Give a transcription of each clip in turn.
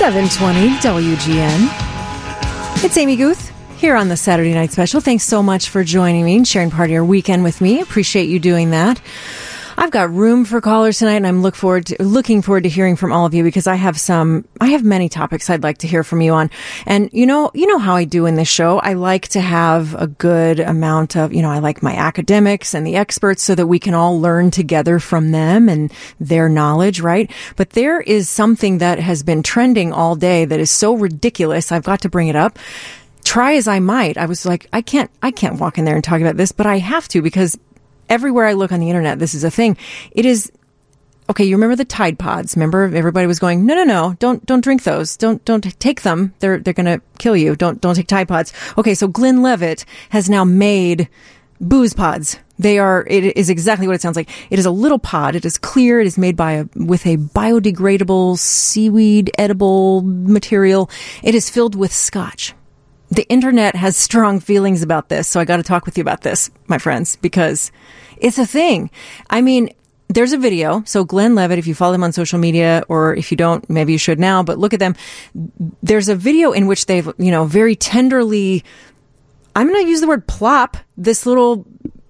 720 WGN. It's Amy Guth here on the Saturday Night Special. Thanks so much for joining me and sharing part of your weekend with me. Appreciate you doing that. I've got room for callers tonight, and I'm looking forward to hearing from all of you because I have many topics I'd like to hear from you on. And you know how I do in this show. I like to have a good amount of, I like my academics and the experts so that we can all learn together from them and their knowledge, right? But there is something that has been trending all day that is so ridiculous. I've got to bring it up. Try as I might, I was like, I can't walk in there and talk about this, but I have to because everywhere I look on the internet, this is a thing. It is, okay, you remember the Tide Pods? Remember everybody was going, no, don't drink those. Don't take them. They're going to kill you. Don't take Tide Pods. Okay, so Glenlivet has now made booze pods. It is exactly what it sounds like. It is a little pod. It is clear. It is made with a biodegradable seaweed edible material. It is filled with scotch. The internet has strong feelings about this, so I got to talk with you about this, my friends, because it's a thing. I mean, there's a video. So Glenlivet, if you follow them on social media, or if you don't, maybe you should now, but look at them. There's a video in which they've, very tenderly, I'm going to use the word plop, this little,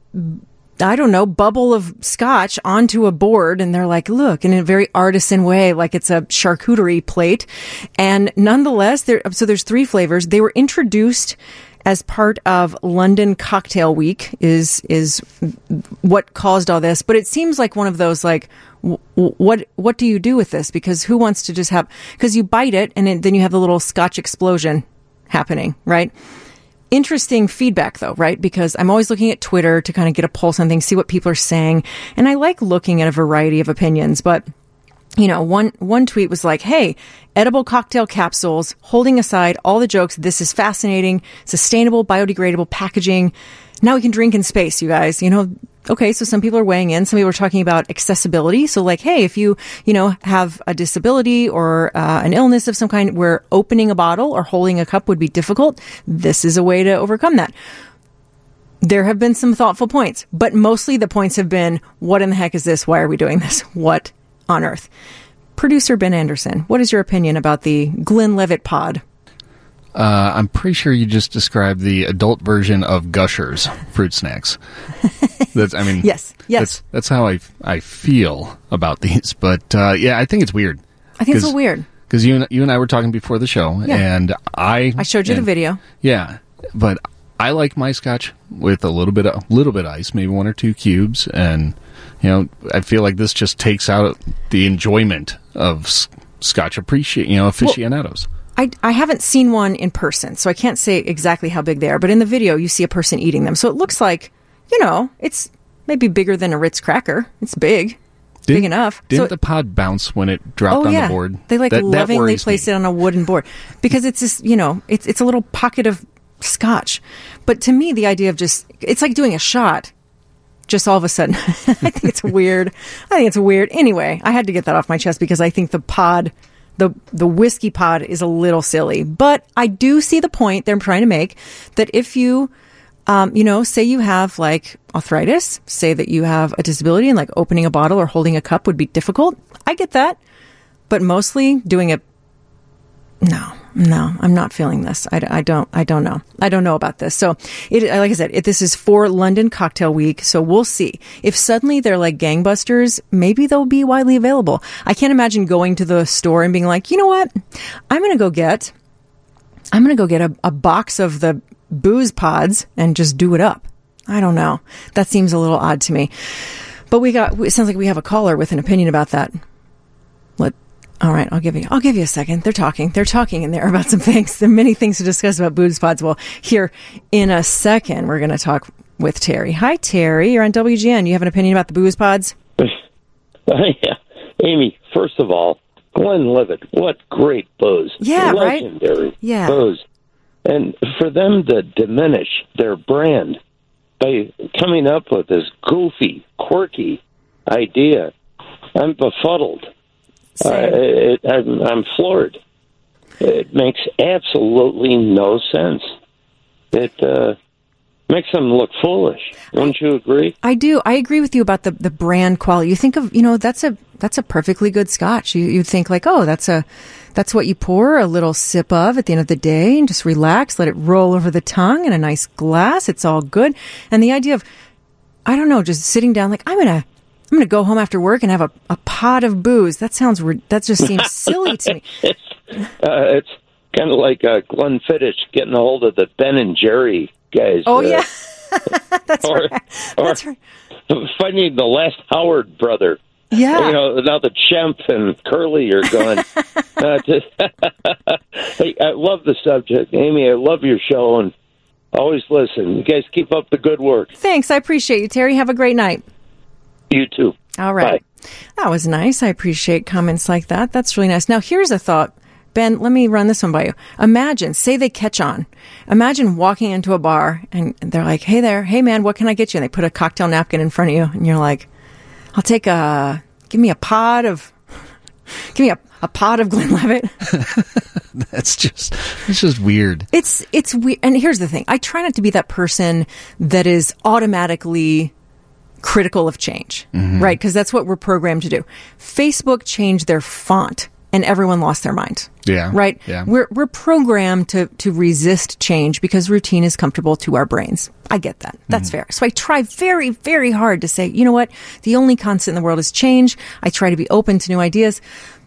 bubble of scotch onto a board. And they're like, look, in a very artisan way, like it's a charcuterie plate. And nonetheless, there's 3 flavors. They were introduced as part of London Cocktail Week is what caused all this. But it seems like one of those, like, what do you do with this? Because who wants to just because you bite it and then you have the little scotch explosion happening, right? Interesting feedback, though, right? Because I'm always looking at Twitter to kind of get a pulse on things, see what people are saying. And I like looking at a variety of opinions. But, one tweet was like, hey, edible cocktail capsules, holding aside all the jokes, this is fascinating, sustainable, biodegradable packaging. Now we can drink in space, you guys. Okay, so some people are weighing in. Some people are talking about accessibility. So like, hey, if you, have a disability or an illness of some kind where opening a bottle or holding a cup would be difficult, this is a way to overcome that. There have been some thoughtful points, but mostly the points have been, what in the heck is this? Why are we doing this? What on earth? Producer Ben Anderson, what is your opinion about the Glenlivet pod? I'm pretty sure you just described the adult version of Gushers fruit snacks. Yes. That's how I feel about these. But I think it's weird. I think it's so weird because you and I were talking before the show, and I showed you the video. Yeah, but I like my scotch with a little bit of ice, maybe 1 or 2 cubes, and I feel like this just takes out the enjoyment of scotch aficionados. I haven't seen one in person, so I can't say exactly how big they are. But in the video, you see a person eating them. So it looks like, it's maybe bigger than a Ritz cracker. It's big enough. Didn't the pod bounce when it dropped on the board? They lovingly placed it on a wooden board. Because it's just, it's a little pocket of scotch. But to me, the idea of it's like doing a shot. Just all of a sudden. I think it's weird. Anyway, I had to get that off my chest because I think the pod... The whiskey pod is a little silly, but I do see the point they're trying to make that if you, say you have like arthritis, say that you have a disability and like opening a bottle or holding a cup would be difficult. I get that, but mostly doing it. No, I'm not feeling this. I don't know. I don't know about this. So like I said, this is for London Cocktail Week. So we'll see if suddenly they're like gangbusters, maybe they'll be widely available. I can't imagine going to the store and being like, you know what? I'm going to go get a box of the booze pods and just do it up. I don't know. That seems a little odd to me, but it sounds like we have a caller with an opinion about that. All right, I'll give you a second. They're talking in there about some things. There are many things to discuss about booze pods. Well, here in a second, we're going to talk with Terry. Hi, Terry. You're on WGN. You have an opinion about the booze pods? Yeah. Amy, first of all, Glenlivet, what great booze. Yeah, legendary right? Yeah. booze. And for them to diminish their brand by coming up with this goofy, quirky idea, I'm befuddled. I'm floored. It makes absolutely no sense. It makes them look foolish. Wouldn't you agree? I do. I agree with you about the brand quality. You think of, that's a perfectly good scotch. You think like, oh, that's That's what you pour a little sip of at the end of the day and just relax, let it roll over the tongue in a nice glass. It's all good. And the idea of, I don't know, just sitting down like, I'm going to go home after work and have a pot of booze. That just seems silly to me. It's kind of like Glenfiddich getting a hold of the Ben and Jerry guys. Oh, yeah. That's right. That's right. Finding the last Howard brother. Yeah. Now that Shemp and Curly are gone. Hey, I love the subject. Amy, I love your show and always listen. You guys keep up the good work. Thanks. I appreciate you, Terry. Have a great night. You too. All right. Bye. That was nice. I appreciate comments like that. That's really nice. Now, here's a thought. Ben, let me run this one by you. Imagine, say they catch on. Imagine walking into a bar and they're like, hey there, hey man, what can I get you? And they put a cocktail napkin in front of you and you're like, I'll take give me a pod of Glenlivet. It's just weird. It's weird. And here's the thing. I try not to be that person that is automatically critical of change, right? Because that's what we're programmed to do. Facebook changed their font and everyone lost their mind. Yeah. Right? Yeah. We're programmed to resist change because routine is comfortable to our brains. I get that. That's fair. So I try very, very hard to say, you know what? The only constant in the world is change. I try to be open to new ideas.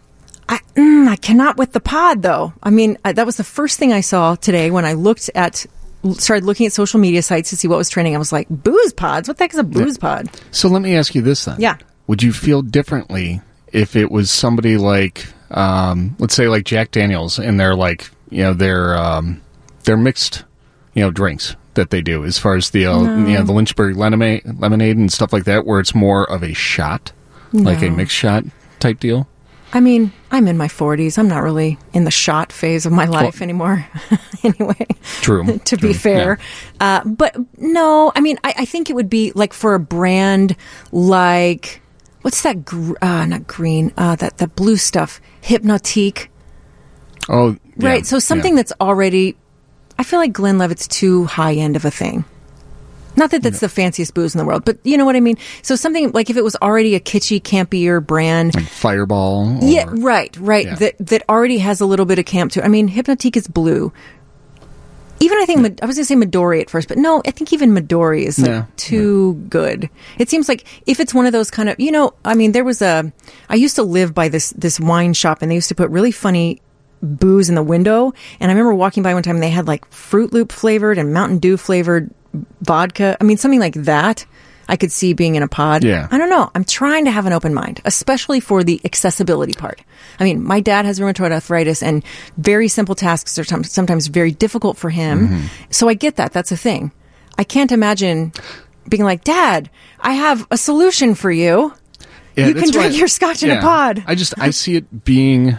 I cannot with the pod, though. I mean, that was the first thing I saw today when I started looking at social media sites to see what was trending. I was like, booze pods? What the heck is a booze pod? So let me ask you this then. Yeah. Would you feel differently if it was somebody like, let's say like Jack Daniels and they're like, they're mixed, drinks that they do as far as the Lynchburg lemonade and stuff like that, where it's more of a shot, like a mixed shot type deal? I mean, I'm in my 40s. I'm not really in the shot phase of my life anymore. Anyway. True. To be fair. Yeah. But no, I mean, I think it would be like for a brand like, what's that? Not green. That blue stuff. Hypnotique. Oh, yeah. Right. So something that's already, I feel like Glenlivet's too high end of a thing. Not that that's the fanciest booze in the world, but you know what I mean? So something like if it was already a kitschy, campier brand. Like Fireball. Yeah, right. Yeah. That already has a little bit of camp to it. I mean, Hypnotique is blue. Even I think, I was going to say Midori at first, but no, I think even Midori is too good. It seems like if it's one of those kind of, I mean, I used to live by this wine shop and they used to put really funny booze in the window. And I remember walking by one time and they had like Fruit Loop flavored and Mountain Dew flavored vodka. I mean, something like that I could see being in a pod. Yeah. I don't know. I'm trying to have an open mind, especially for the accessibility part. I mean, my dad has rheumatoid arthritis and very simple tasks are sometimes very difficult for him. So I get that. That's a thing. I can't imagine being like, Dad, I have a solution for you. Yeah, you can drink your scotch in a pod. I see it being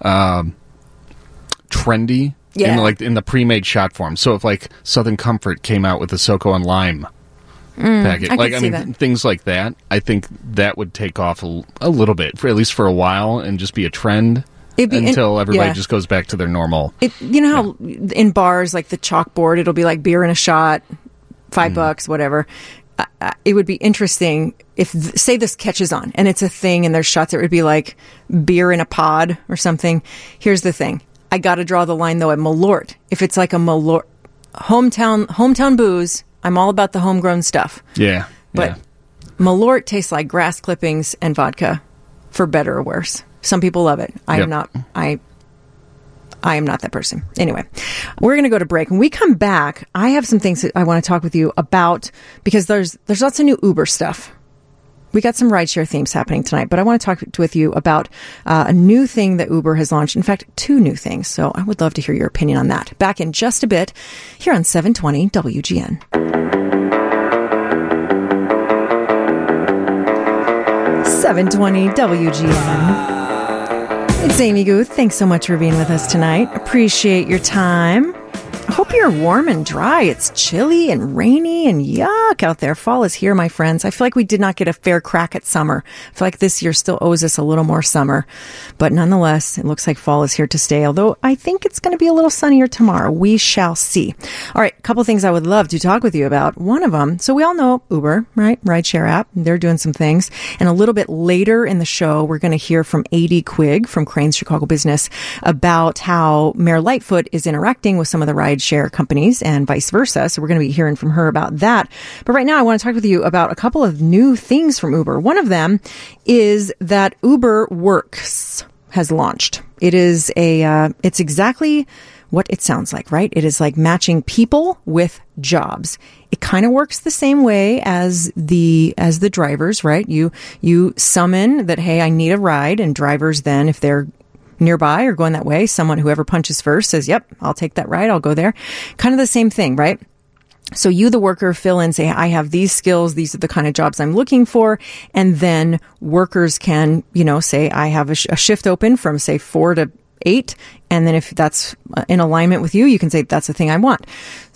trendy. Yeah. In the pre-made shot form. So if like Southern Comfort came out with a SoCo and Lime packet, things like that, I think that would take off a little bit, at least for a while, and just be a trend until everybody just goes back to their normal. You know how in bars, like the chalkboard, it'll be like beer in a shot, $5, whatever. It would be interesting if, say this catches on and it's a thing and there's shots, it would be like beer in a pod or something. Here's the thing. I got to draw the line, though, at Malort. If it's like a Malort, hometown booze, I'm all about the homegrown stuff. Yeah. But Malort tastes like grass clippings and vodka, for better or worse. Some people love it. I am not. I am not that person. Anyway, we're going to go to break. When we come back, I have some things that I want to talk with you about because there's lots of new Uber stuff. We got some rideshare themes happening tonight, but I want to talk with you about a new thing that Uber has launched. In fact, 2 new things. So I would love to hear your opinion on that. Back in just a bit here on 720 WGN. 720 WGN. It's Amy Guth. Thanks so much for being with us tonight. Appreciate your time. I hope you're warm and dry. It's chilly and rainy and yuck out there. Fall is here, my friends. I feel like we did not get a fair crack at summer. I feel like this year still owes us a little more summer. But nonetheless, it looks like fall is here to stay, although I think it's going to be a little sunnier tomorrow. We shall see. All right, a couple things I would love to talk with you about. One of them, so we all know Uber, right? Rideshare app. They're doing some things. And a little bit later in the show, we're going to hear from A.D. Quigg from Crain's Chicago Business about how Mayor Lightfoot is interacting with some of the rideshare companies and vice versa. So we're going to be hearing from her about that. But right now, I want to talk with you about a couple of new things from Uber. One of them is that Uber Works has launched. It is it's exactly what it sounds like, right? It is like matching people with jobs. It kind of works the same way as the drivers, right? You summon that, hey, I need a ride, and drivers then, if they're nearby or going that way, whoever punches first says, yep, I'll take that ride, I'll go there. Kind of the same thing, right? So you, the worker, fill in, say, I have these skills, these are the kind of jobs I'm looking for. And then workers can, say, I have a shift open from, say, 4 to 8. And then if that's in alignment with you, you can say, that's the thing I want.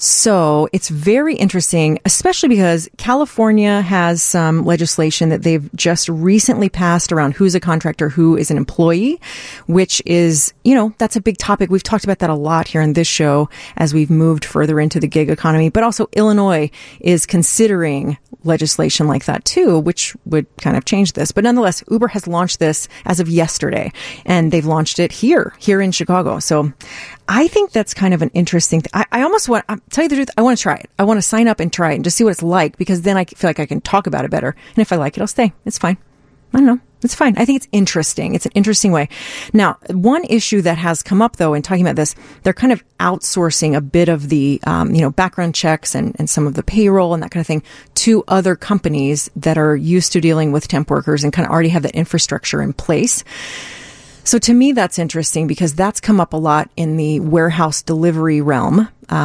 So it's very interesting, especially because California has some legislation that they've just recently passed around who's a contractor, who is an employee, which is, that's a big topic. We've talked about that a lot here in this show as we've moved further into the gig economy. But also Illinois is considering legislation like that too, which would kind of change this. But nonetheless, Uber has launched this as of yesterday, and they've launched it here in Chicago. So I think that's kind of an interesting thing. I almost want, I'll tell you the truth, I want to try it. I want to sign up and try it and just see what it's like, because then I feel like I can talk about it better. And if I like it, I'll stay. It's fine. I don't know. It's fine. I think it's interesting. It's an interesting way. Now, one issue that has come up, though, in talking about this, they're kind of outsourcing a bit of the, background checks and some of the payroll and that kind of thing to other companies that are used to dealing with temp workers and kind of already have that infrastructure in place. So to me, that's interesting because that's come up a lot in the warehouse delivery realm,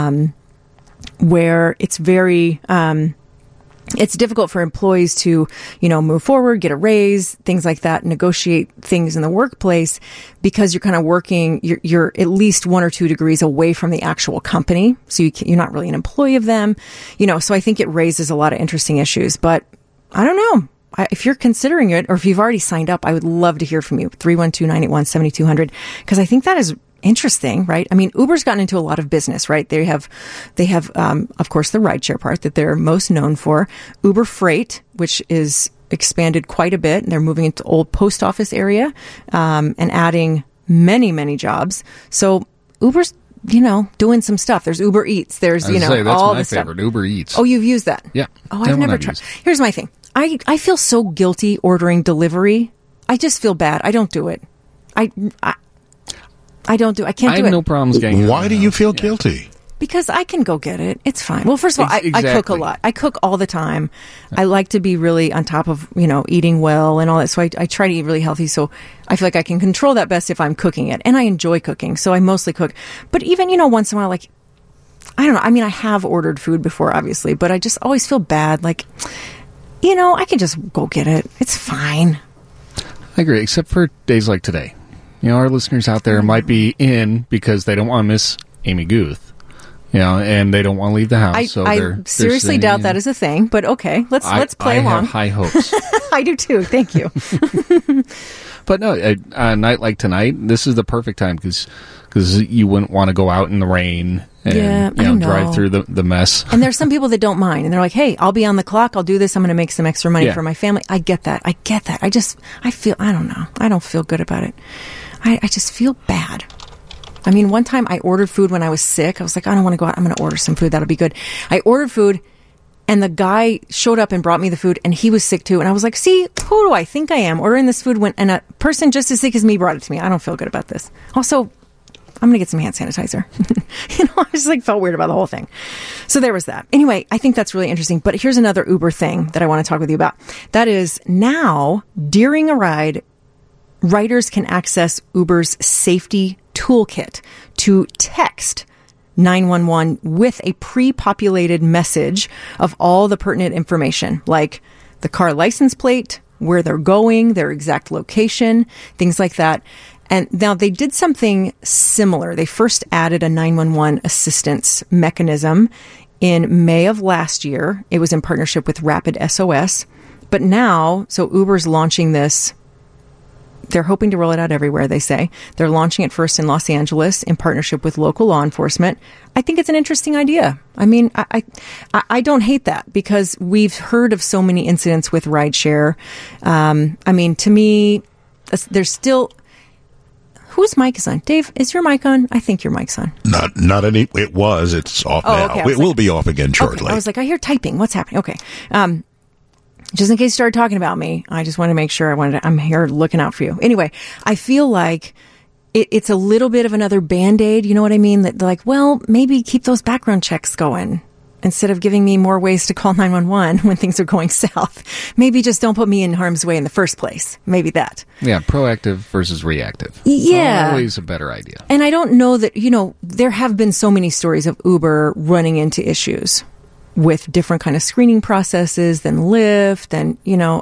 where it's very, it's difficult for employees to, move forward, get a raise, things like that, negotiate things in the workplace, because you're kind of working, you're at least 1 or 2 degrees away from the actual company. So you're not really an employee of them, so I think it raises a lot of interesting issues, but I don't know. If you're considering it, or if you've already signed up, I would love to hear from you. 312-981-7200, because I think that is interesting, right? I mean, Uber's gotten into a lot of business, right? They have, of course, the rideshare part that they're most known for. Uber Freight, which is expanded quite a bit. They're moving into old post office area, and adding many, many jobs. So Uber's, doing some stuff. There's Uber Eats. There's, that's all my the stuff. favorite, Uber Eats. Oh, you've used that? Yeah. Oh, I've never tried. Here's my thing. I feel so guilty ordering delivery. I just feel bad. I don't do it. I can't do it. I have no problems getting it. Why do you feel guilty? Because I can go get it. It's fine. Well, first of all, I cook a lot. I cook all the time. I like to be really on top of, eating well and all that. So I try to eat really healthy. So I feel like I can control that best if I'm cooking it. And I enjoy cooking. So I mostly cook. But even, once in a while, like, I don't know. I mean, I have ordered food before, obviously, but I just always feel bad. Like, I can just go get it. It's fine. I agree, except for days like today. Our listeners out there might be in because they don't want to miss Amy Guth, and they don't want to leave the house. I seriously doubt that is a thing, but okay, let's play along. I have high hopes. I do too. Thank you. But no, a night like tonight, this is the perfect time because you wouldn't want to go out in the rain and drive through the mess. And there's some people that don't mind, and they're like, "Hey, I'll be on the clock. I'll do this. I'm going to make some extra money for my family." I get that. I don't know. I don't feel good about it. I just feel bad. I mean, one time I ordered food when I was sick. I was like, I don't want to go out. I'm going to order some food. That'll be good. I ordered food, and the guy showed up and brought me the food, and he was sick too. And I was like, see, who do I think I am ordering this food and a person just as sick as me brought it to me? I don't feel good about this. Also, I'm going to get some hand sanitizer. I just felt weird about the whole thing. So there was that. Anyway, I think that's really interesting. But here's another Uber thing that I want to talk with you about. That is, now, during a ride, riders can access Uber's safety toolkit to text 911 with a pre-populated message of all the pertinent information, like the car license plate, where they're going, their exact location, things like that. And now they did something similar. They first added a 911 assistance mechanism in May of last year. It was in partnership with Rapid SOS. But now, so Uber's launching this. They're hoping to roll it out everywhere, they say. They're launching it first in Los Angeles in partnership with local law enforcement. I think it's an interesting idea. I mean, I don't hate that because we've heard of so many incidents with rideshare. I mean, to me, there's still... Whose mic is on? Dave, is your mic on? I think your mic's on. Not any. It was. It's off now. Okay. It will be off again shortly. Okay. I was like, I hear typing. What's happening? Okay. Just in case you started talking about me, I just want to make sure I'm here looking out for you. Anyway, I feel like it's a little bit of another Band-Aid. You know what I mean? That like, well, maybe keep those background checks going instead of giving me more ways to call 911 when things are going south. Maybe just don't put me in harm's way in the first place. Maybe that. Yeah, proactive versus reactive. Yeah. Always a better idea. And I don't know that, there have been so many stories of Uber running into issues with different kind of screening processes than Lyft. And,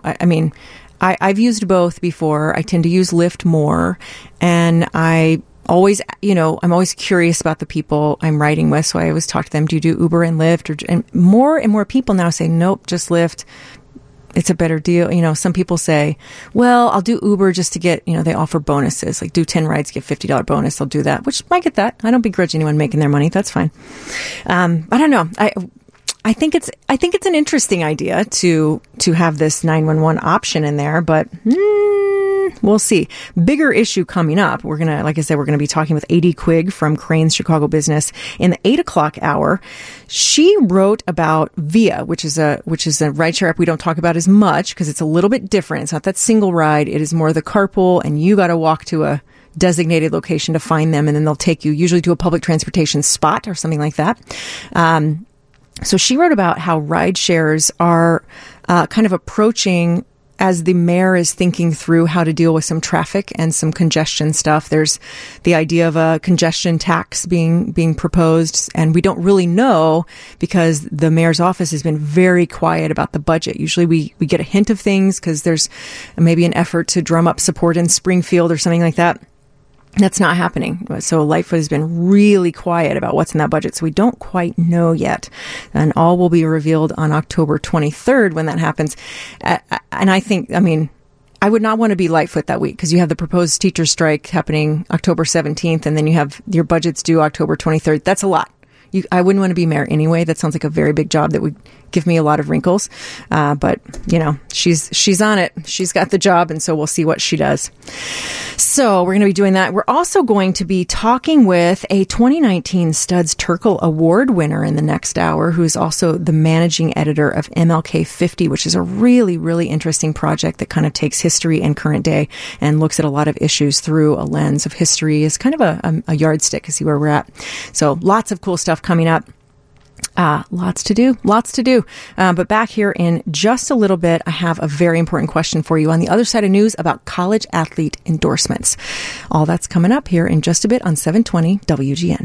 I've used both before. I tend to use Lyft more. And I'm always curious about the people I'm riding with. So I always talk to them, do you do Uber and Lyft? And more people now say, nope, just Lyft. It's a better deal. Some people say, well, I'll do Uber just to get, they offer bonuses, like do 10 rides, get $50 bonus. I'll do that, which I get that. I don't begrudge anyone making their money. That's fine. I don't know. I think it's an interesting idea to have this 911 option in there, but we'll see. Bigger issue coming up. We're going to be talking with A.D. Quigg from Crain's Chicago Business in the 8 o'clock hour. She wrote about Via, which is a rideshare app we don't talk about as much because it's a little bit different. It's not that single ride. It is more the carpool, and you got to walk to a designated location to find them, and then they'll take you usually to a public transportation spot or something like that. So she wrote about how ride shares are kind of approaching as the mayor is thinking through how to deal with some traffic and some congestion stuff. There's the idea of a congestion tax being proposed, and we don't really know because the mayor's office has been very quiet about the budget. Usually we get a hint of things because there's maybe an effort to drum up support in Springfield or something like that. That's not happening. So Lightfoot has been really quiet about what's in that budget. So we don't quite know yet. And all will be revealed on October 23rd when that happens. And I would not want to be Lightfoot that week because you have the proposed teacher strike happening October 17th. And then you have your budgets due October 23rd. That's a lot. I wouldn't want to be mayor anyway. That sounds like a very big job that would give me a lot of wrinkles. But she's on it. She's got the job. And so we'll see what she does. So we're going to be doing that. We're also going to be talking with a 2019 Studs Terkel Award winner in the next hour, who's also the managing editor of MLK 50, which is a really, really interesting project that kind of takes history and current day and looks at a lot of issues through a lens of history as kind of a yardstick to see where we're at. So lots of cool stuff coming up. Lots to do. But back here in just a little bit, I have a very important question for you on the other side of news about college athlete endorsements. All that's coming up here in just a bit on 720 WGN.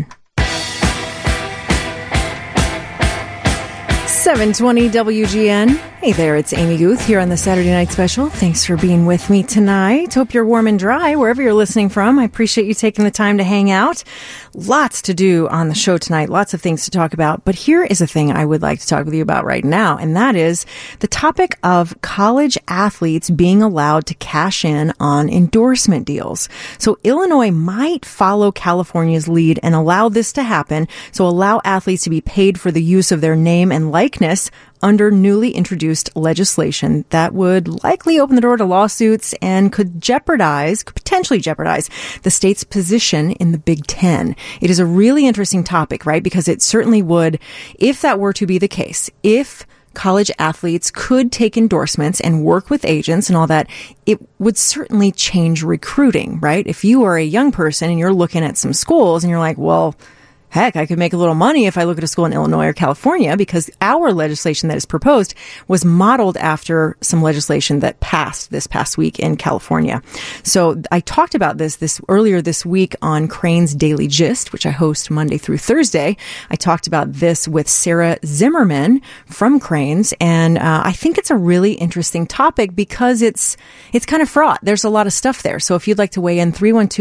720 WGN. Hey there, it's Amy Guth here on the Saturday Night Special. Thanks for being with me tonight. Hope you're warm and dry wherever you're listening from. I appreciate you taking the time to hang out. Lots to do on the show tonight. Lots of things to talk about. But here is a thing I would like to talk with you about right now, and that is the topic of college athletes being allowed to cash in on endorsement deals. So Illinois might follow California's lead and allow this to happen. So allow athletes to be paid for the use of their name and likeness under newly introduced legislation that would likely open the door to lawsuits and could potentially jeopardize the state's position in the Big Ten. It is a really interesting topic, right? Because it certainly would, if that were to be the case, if college athletes could take endorsements and work with agents and all that, it would certainly change recruiting, right? If you are a young person and you're looking at some schools and you're like, well, Heck, I could make a little money if I look at a school in Illinois or California, because our legislation that is proposed was modeled after some legislation that passed this past week in California. So I talked about this earlier this week on Crane's Daily Gist, which I host Monday through Thursday. I talked about this with Sarah Zimmerman from Crane's, and I think it's a really interesting topic because it's kind of fraught. There's a lot of stuff there. So if you'd like to weigh in,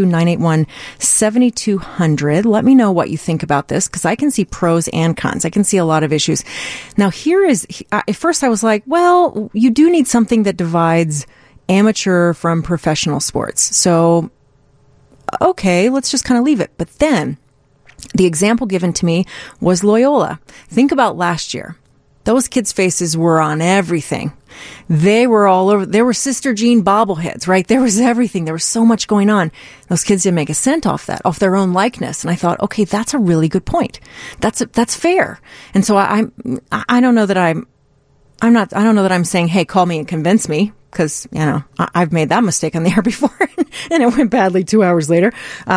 312-981-7200, let me know what you think about this, because I can see pros and cons. I can see a lot of issues. Now, at first I was like, well, you do need something that divides amateur from professional sports. So, okay, let's just kind of leave it. But then the example given to me was Loyola. Think about last year. Those kids' faces were on everything. They were all over. There were Sister Jean bobbleheads, right? There was everything. There was so much going on. Those kids didn't make a cent off that, off their own likeness. And I thought, okay, that's a really good point. That's fair. And so I don't know that I don't know that I'm saying, hey, call me and convince me, because, I've made that mistake on the air before and it went badly 2 hours later.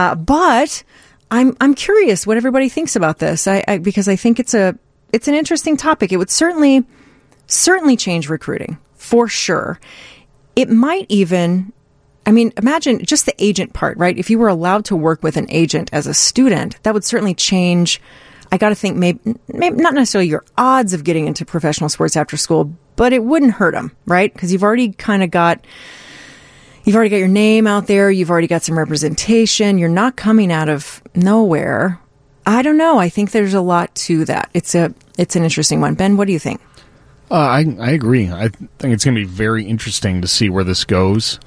But I'm curious what everybody thinks about this. Because I think it's an interesting topic. It would certainly change recruiting, for sure. It might even, imagine just the agent part, right? If you were allowed to work with an agent as a student, that would certainly change. I got to think maybe not necessarily your odds of getting into professional sports after school, but it wouldn't hurt them, right? Because you've already got your name out there. You've already got some representation. You're not coming out of nowhere. I don't know. I think there's a lot to that. It's an interesting one. Ben, what do you think? I agree. I think it's going to be very interesting to see where this goes.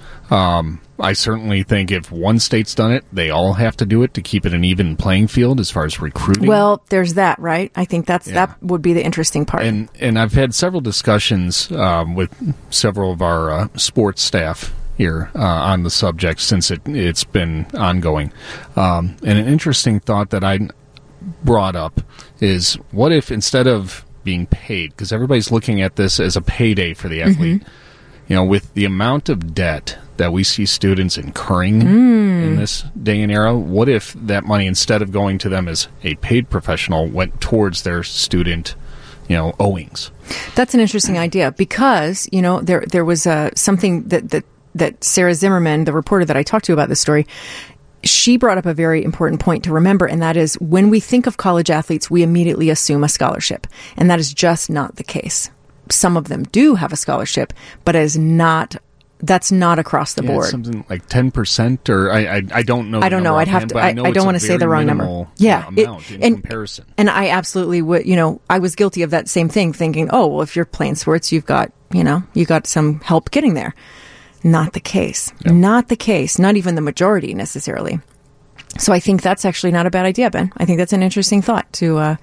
I certainly think if one state's done it, they all have to do it to keep it an even playing field as far as recruiting. Well, there's that, right? I think that would be the interesting part. And I've had several discussions with several of our sports staff here on the subject since it's been ongoing. And an interesting thought that I brought up is, what if instead of being paid, because everybody's looking at this as a payday for the athlete, with the amount of debt that we see students incurring in this day and era, what if that money, instead of going to them as a paid professional, went towards their student owings? That's an interesting idea, because there was something that Sarah Zimmerman, the reporter that I talked to about this story, she brought up a very important point to remember, and that is, when we think of college athletes, we immediately assume a scholarship, and that is just not the case. Some of them do have a scholarship, but that's not across the board. Something like 10%, or I don't know. I don't know. I'd have to. I don't want to say the wrong number. Yeah, amount in comparison. And I absolutely would. I was guilty of that same thing, thinking, oh, well, if you're playing sports, you've got some help getting there. Not the case. Yep. Not the case. Not even the majority necessarily. So I think that's actually not a bad idea, Ben. I think that's an interesting thought I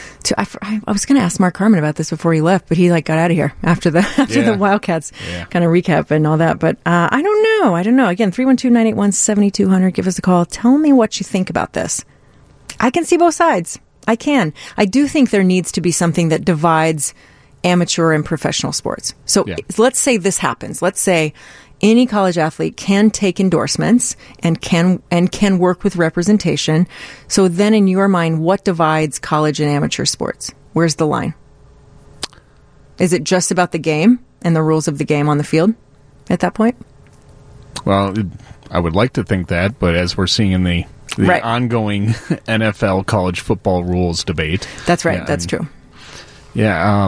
was going to ask Mark Harmon about this before he left, but he got out of here after the Wildcats kind of recap and all that. But I don't know. Again, 312-981-7200. Give us a call. Tell me what you think about this. I can see both sides. I can. I do think there needs to be something that divides amateur and professional sports. So let's say this happens. Let's say any college athlete can take endorsements and can work with representation. So then, in your mind, what divides college and amateur sports? Where's the line? Is it just about the game and the rules of the game on the field at that point? Well, I would like to think that, but as we're seeing in the ongoing NFL college football rules debate. That's right. That's true. Yeah.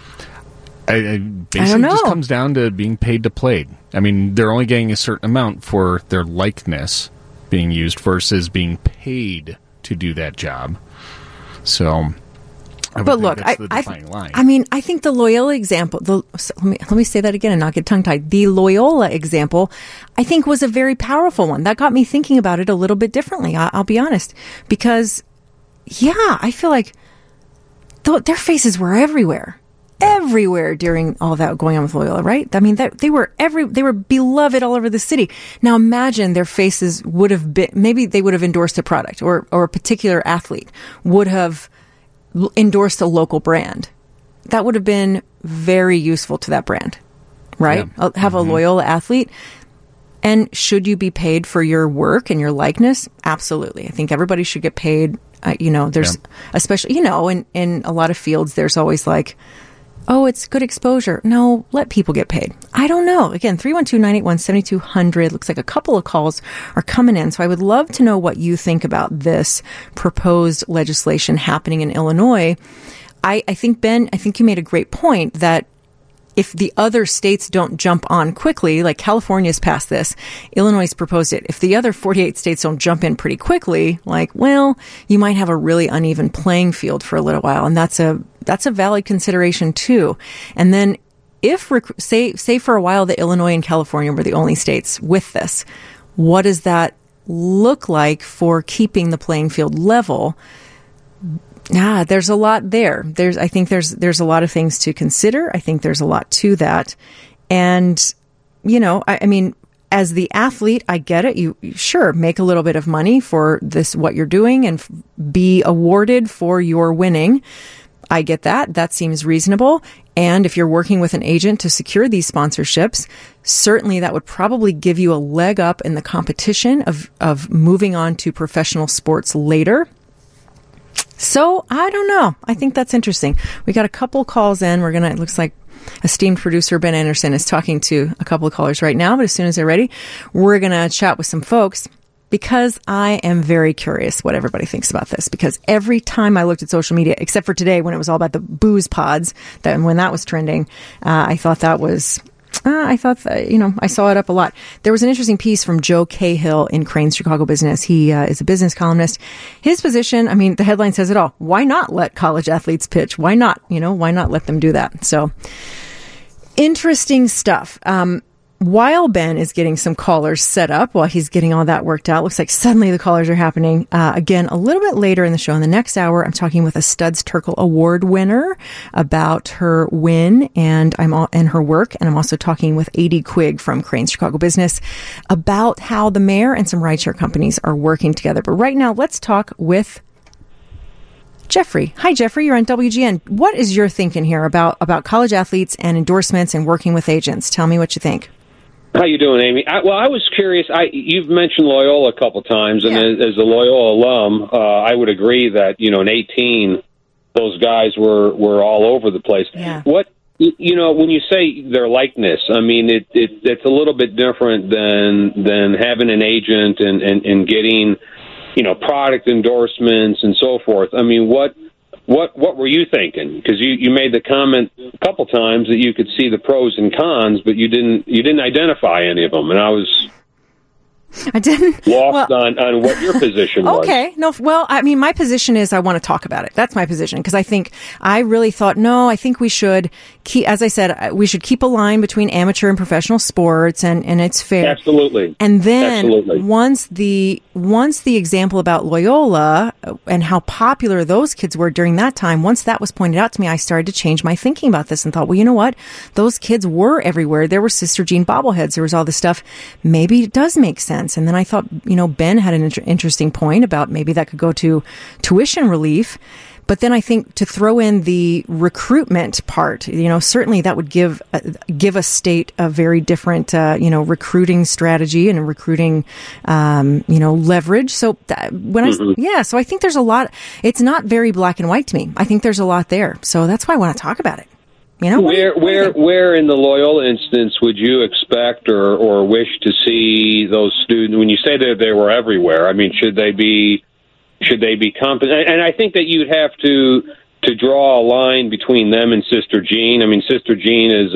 It basically just comes down to being paid to play. They're only getting a certain amount for their likeness being used versus being paid to do that job. So, but look, that's the defining line. I think the Loyola example, let me say that again and not get tongue-tied. The Loyola example, I think, was a very powerful one. That got me thinking about it a little bit differently, I'll be honest. Because, I feel like their faces were everywhere during all that going on with Loyola, right? They were beloved all over the city. Now imagine their faces would have been, maybe they would have endorsed a product, or a particular athlete would have endorsed a local brand. That would have been very useful to that brand, right? Yeah. Have a Loyola athlete. And should you be paid for your work and your likeness? Absolutely. I think everybody should get paid. There's especially, in a lot of fields, there's always like, oh, it's good exposure. No, let people get paid. I don't know. Again, 312-981-7200. Looks like a couple of calls are coming in. So I would love to know what you think about this proposed legislation happening in Illinois. I think, Ben, you made a great point that if the other states don't jump on quickly, like California's passed this, Illinois has proposed it. If the other 48 states don't jump in pretty quickly, you might have a really uneven playing field for a little while. And that's a valid consideration too. And then if, say for a while that Illinois and California were the only states with this, what does that look like for keeping the playing field level? There's a lot there. I think there's a lot of things to consider. I think there's a lot to that. And, I mean, as the athlete, I get it. You sure make a little bit of money for this, what you're doing, and be awarded for your winning. I get that. That seems reasonable. And if you're working with an agent to secure these sponsorships, certainly that would probably give you a leg up in the competition of moving on to professional sports later. So, I don't know. I think that's interesting. We got a couple calls in. It looks like esteemed producer Ben Anderson is talking to a couple of callers right now, but as soon as they're ready, we're going to chat with some folks because I am very curious what everybody thinks about this. Because every time I looked at social media, except for today when it was all about the booze pods, when that was trending, I thought that was... I saw it up a lot. There was an interesting piece from Joe Cahill in Crain's Chicago Business. He is a business columnist. His position, the headline says it all. Why not let college athletes pitch? Why not? Why not let them do that? So, interesting stuff. While Ben is getting some callers set up, while he's getting all that worked out, looks like suddenly the callers are happening. Again, a little bit later in the show, in the next hour, I'm talking with a Studs Terkel Award winner about her win and her work. And I'm also talking with A.D. Quigg from Crain's Chicago Business about how the mayor and some rideshare companies are working together. But right now, let's talk with Jeffrey. Hi, Jeffrey. You're on WGN. What is your thinking here about college athletes and endorsements and working with agents? Tell me what you think. How you doing, Amy? I was curious. You've mentioned Loyola a couple times, and as a Loyola alum, I would agree that in 2018, those guys were all over the place. Yeah. What when you say their likeness, it's a little bit different than having an agent and getting product endorsements and so forth. What were you thinking? Because you made the comment a couple times that you could see the pros and cons, but you didn't identify any of them, and I didn't lost on what your position was. Okay. No, well, my position is I want to talk about it. That's my position, because I really thought, I think we should keep, as I said, we should keep a line between amateur and professional sports, and it's fair. Absolutely. And then once the example about Loyola and how popular those kids were during that time, once that was pointed out to me, I started to change my thinking about this and thought, well, you know what? Those kids were everywhere. There were Sister Jean bobbleheads. There was all this stuff. Maybe it does make sense. And then I thought, Ben had an interesting point about maybe that could go to tuition relief. But then I think to throw in the recruitment part, certainly that would give a state a very different, recruiting strategy and a recruiting, leverage. So so I think there's a lot. It's not very black and white to me. I think there's a lot there. So that's why I want to talk about it. Where in the Loyola instance would you expect or wish to see those students? When you say that they were everywhere, should they be competent? And I think that you'd have to draw a line between them and Sister Jean. Sister Jean is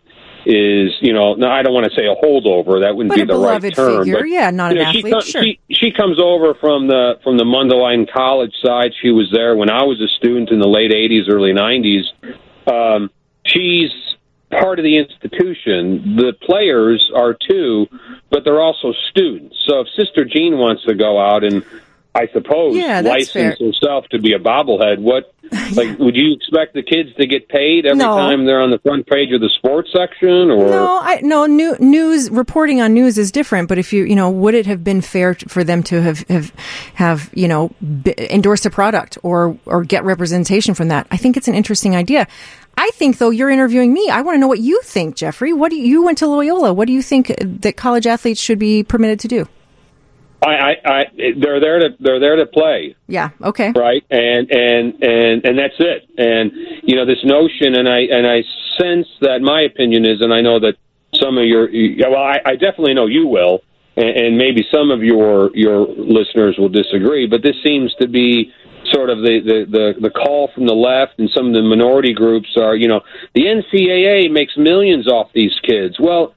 no, I don't want to say a holdover. That wouldn't be the right term. Figure. But, not an athlete. She comes over from the Mundelein College side. She was there when I was a student in the late '80s, early '90s. She's part of the institution. The players are too, but they're also students. So if Sister Jean wants to go out and, I suppose, license herself to be a bobblehead, would you expect the kids to get paid every time they're on the front page of the sports section? Or news reporting on news is different. But if would it have been fair for them to have endorsed a product or get representation from that? I think it's an interesting idea. I think, though, you're interviewing me. I want to know what you think, Jeffrey. You went to Loyola. What do you think that college athletes should be permitted to do? They're there to play. Yeah. Okay. Right. And that's it. And this notion, and I sense that my opinion is, and I know that some of I definitely know you will, and maybe some of your listeners will disagree, but this seems to be sort of the call from the left, and some of the minority groups are, the NCAA makes millions off these kids. Well,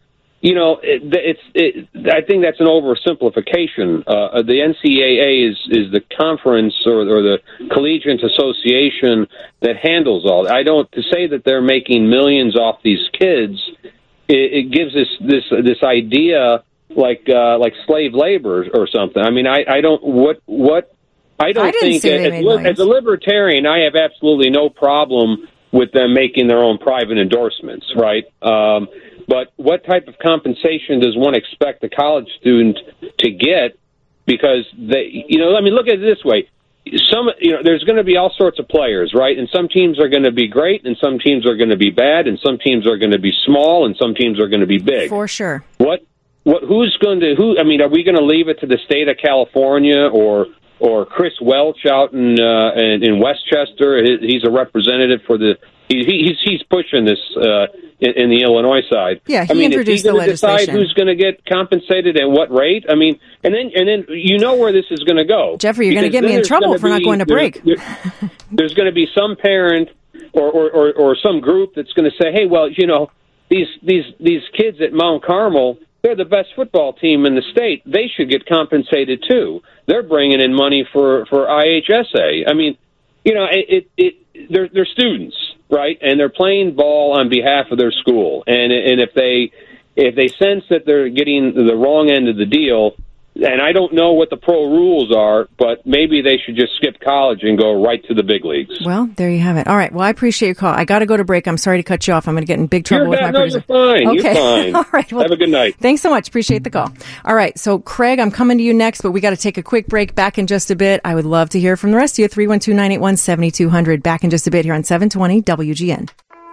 I think that's an oversimplification. The NCAA is the conference or the collegiate association that handles all that. To say that they're making millions off these kids, it gives us this idea like slave labor or something. I mean, I don't think as a libertarian, I have absolutely no problem with them making their own private endorsements, right? But what type of compensation does one expect a college student to get? Because look at it this way: there's going to be all sorts of players, right? And some teams are going to be great, and some teams are going to be bad, and some teams are going to be small, and some teams are going to be big. For sure. Who's going to? I mean, are we going to leave it to the state of California or Chris Welch out in Westchester? He's a representative for the. He's pushing this in the Illinois side. Yeah, he introduced the legislation. Decide who's going to get compensated at what rate? I mean, and then where this is going to go. Jeffrey, you're going to get me in trouble for not going to break. There's going to be some parent or some group that's going to say, "Hey, well, these kids at Mount Carmel, they're the best football team in the state. They should get compensated too. They're bringing in money for IHSA. I mean, they're students, right? And they're playing ball on behalf of their school. And if they sense that they're getting the wrong end of the deal, and I don't know what the pro rules are, but maybe they should just skip college and go right to the big leagues. Well, there you have it. All right. Well, I appreciate your call. I got to go to break. I'm sorry to cut you off. I'm going to get in big trouble with my producer. You're fine. Okay. You're fine. All right. Well, have a good night. Thanks so much. Appreciate the call. All right. So, Craig, I'm coming to you next, but we got to take a quick break. Back in just a bit. I would love to hear from the rest of you. 312-981-7200. Back in just a bit here on 720 WGN.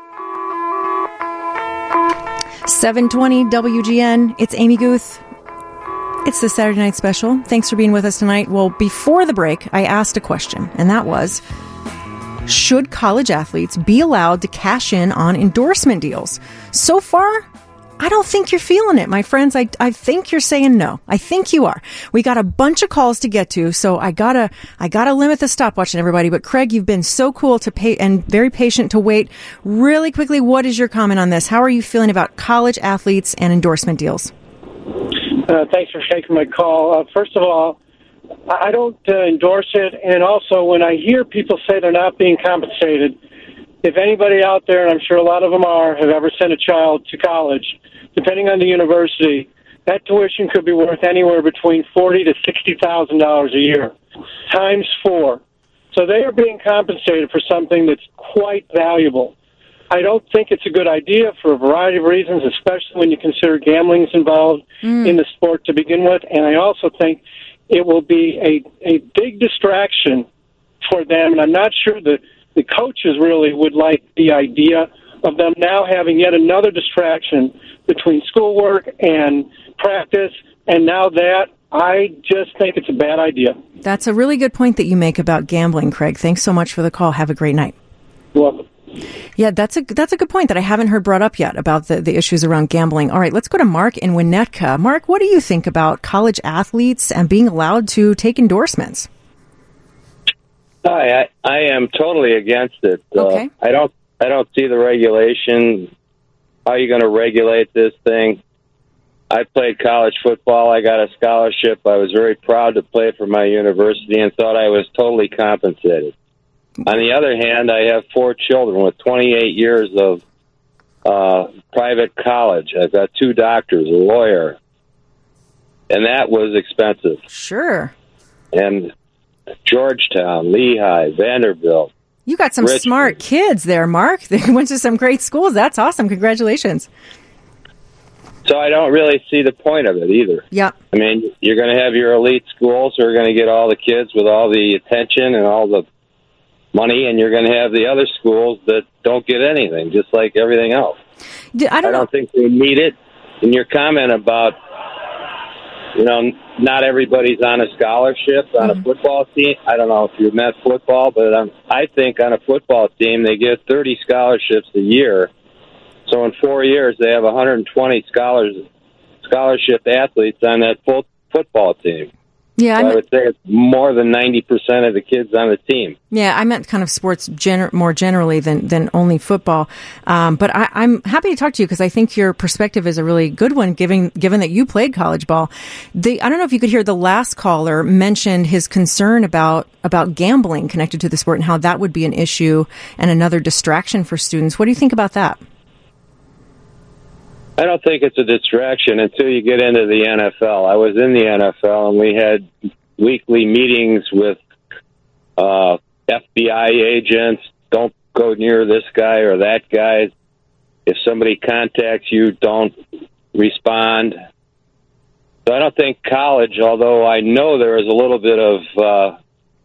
720 WGN. It's Amy Guth. It's the Saturday Night Special. Thanks for being with us tonight. Well, before the break, I asked a question, and that was, should college athletes be allowed to cash in on endorsement deals? So far, I don't think you're feeling it, my friends. I think you're saying no. I think you are. We got a bunch of calls to get to, so I gotta limit the stopwatch on everybody. But Craig, you've been so cool to pay and very patient to wait. Really quickly, what is your comment on this? How are you feeling about college athletes and endorsement deals? Thanks for taking my call. First of all, I don't endorse it, and also when I hear people say they're not being compensated, if anybody out there, and I'm sure a lot of them have ever sent a child to college, depending on the university, that tuition could be worth anywhere between $40,000 to $60,000 a year, times 4. So they are being compensated for something that's quite valuable. I don't think it's a good idea for a variety of reasons, especially when you consider gambling is involved in the sport to begin with. And I also think it will be a big distraction for them. And I'm not sure the coaches really would like the idea of them now having yet another distraction between schoolwork and practice. And now that, I just think it's a bad idea. That's a really good point that you make about gambling, Craig. Thanks so much for the call. Have a great night. You're welcome. Yeah, that's a good point that I haven't heard brought up yet about the issues around gambling. All right, let's go to Mark in Winnetka. Mark, what do you think about college athletes and being allowed to take endorsements? Hi, I am totally against it. Okay. I don't see the regulation. How are you going to regulate this thing? I played college football. I got a scholarship. I was very proud to play for my university and thought I was totally compensated. On the other hand, I have 4 children with 28 years of private college. I've got 2 doctors, a lawyer, and that was expensive. Sure. And Georgetown, Lehigh, Vanderbilt. You got some smart kids there, Mark. They went to some great schools. That's awesome. Congratulations. So I don't really see the point of it either. Yeah. I mean, you're going to have your elite schools who are going to get all the kids with all the attention and all the money, and you're going to have the other schools that don't get anything, just like everything else. I don't think they need it. In your comment about, not everybody's on a scholarship on a football team. I don't know if you meant football, but I think on a football team they get 30 scholarships a year. So in 4 years they have 120 scholarship athletes on that football team. Yeah, so I would say it's more than 90% of the kids on the team. Yeah, I meant kind of sports more generally than only football. But I'm happy to talk to you because I think your perspective is a really good one, given that you played college ball. I don't know if you could hear the last caller mentioned his concern about gambling connected to the sport and how that would be an issue and another distraction for students. What do you think about that? I don't think it's a distraction until you get into the NFL. I was in the NFL, and we had weekly meetings with FBI agents. Don't go near this guy or that guy. If somebody contacts you, don't respond. So I don't think college, although I know there is a little bit of,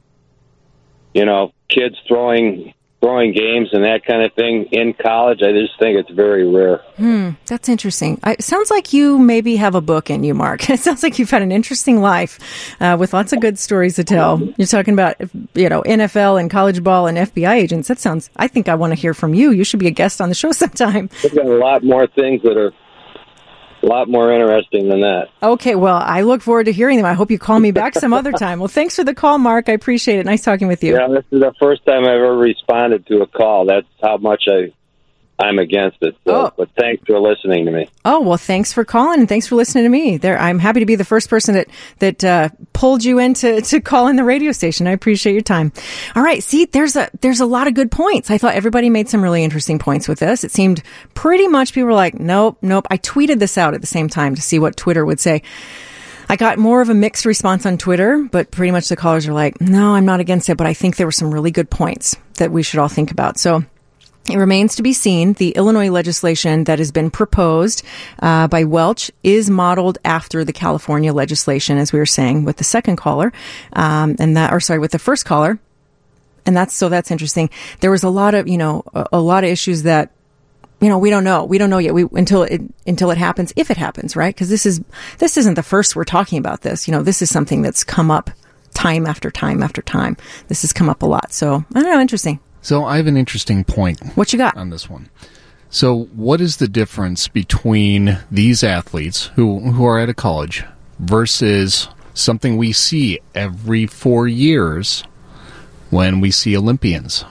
kids throwing games and that kind of thing in college, I just think it's very rare. That's interesting. It sounds like you maybe have a book in you, Mark. It sounds like you've had an interesting life with lots of good stories to tell. You're talking about, NFL and college ball and FBI agents. I think I want to hear from you. You should be a guest on the show sometime. We've got a lot more things that are a lot more interesting than that. Okay, well, I look forward to hearing them. I hope you call me back some other time. Well, thanks for the call, Mark. I appreciate it. Nice talking with you. Yeah, this is the first time I've ever responded to a call. That's how much I'm against it. So, But thanks for listening to me. Oh, well, thanks for calling and thanks for listening to me. I'm happy to be the first person that pulled you in to call in the radio station. I appreciate your time. All right. See, there's a lot of good points. I thought everybody made some really interesting points with this. It seemed pretty much people were like, nope. I tweeted this out at the same time to see what Twitter would say. I got more of a mixed response on Twitter, but pretty much the callers are like, no, I'm not against it, but I think there were some really good points that we should all think about. So it remains to be seen. The Illinois legislation that has been proposed by Welch is modeled after the California legislation, as we were saying with the second caller, with the first caller, and that's interesting. There was a lot of issues that we don't know. We don't know yet. Until it happens, if it happens, right? Because this isn't the first we're talking about this. This is something that's come up time after time after time. This has come up a lot. So I don't know. Interesting. So I have an interesting point. What you got on this one? So what is the difference between these athletes who are at a college versus something we see every 4 years when we see Olympians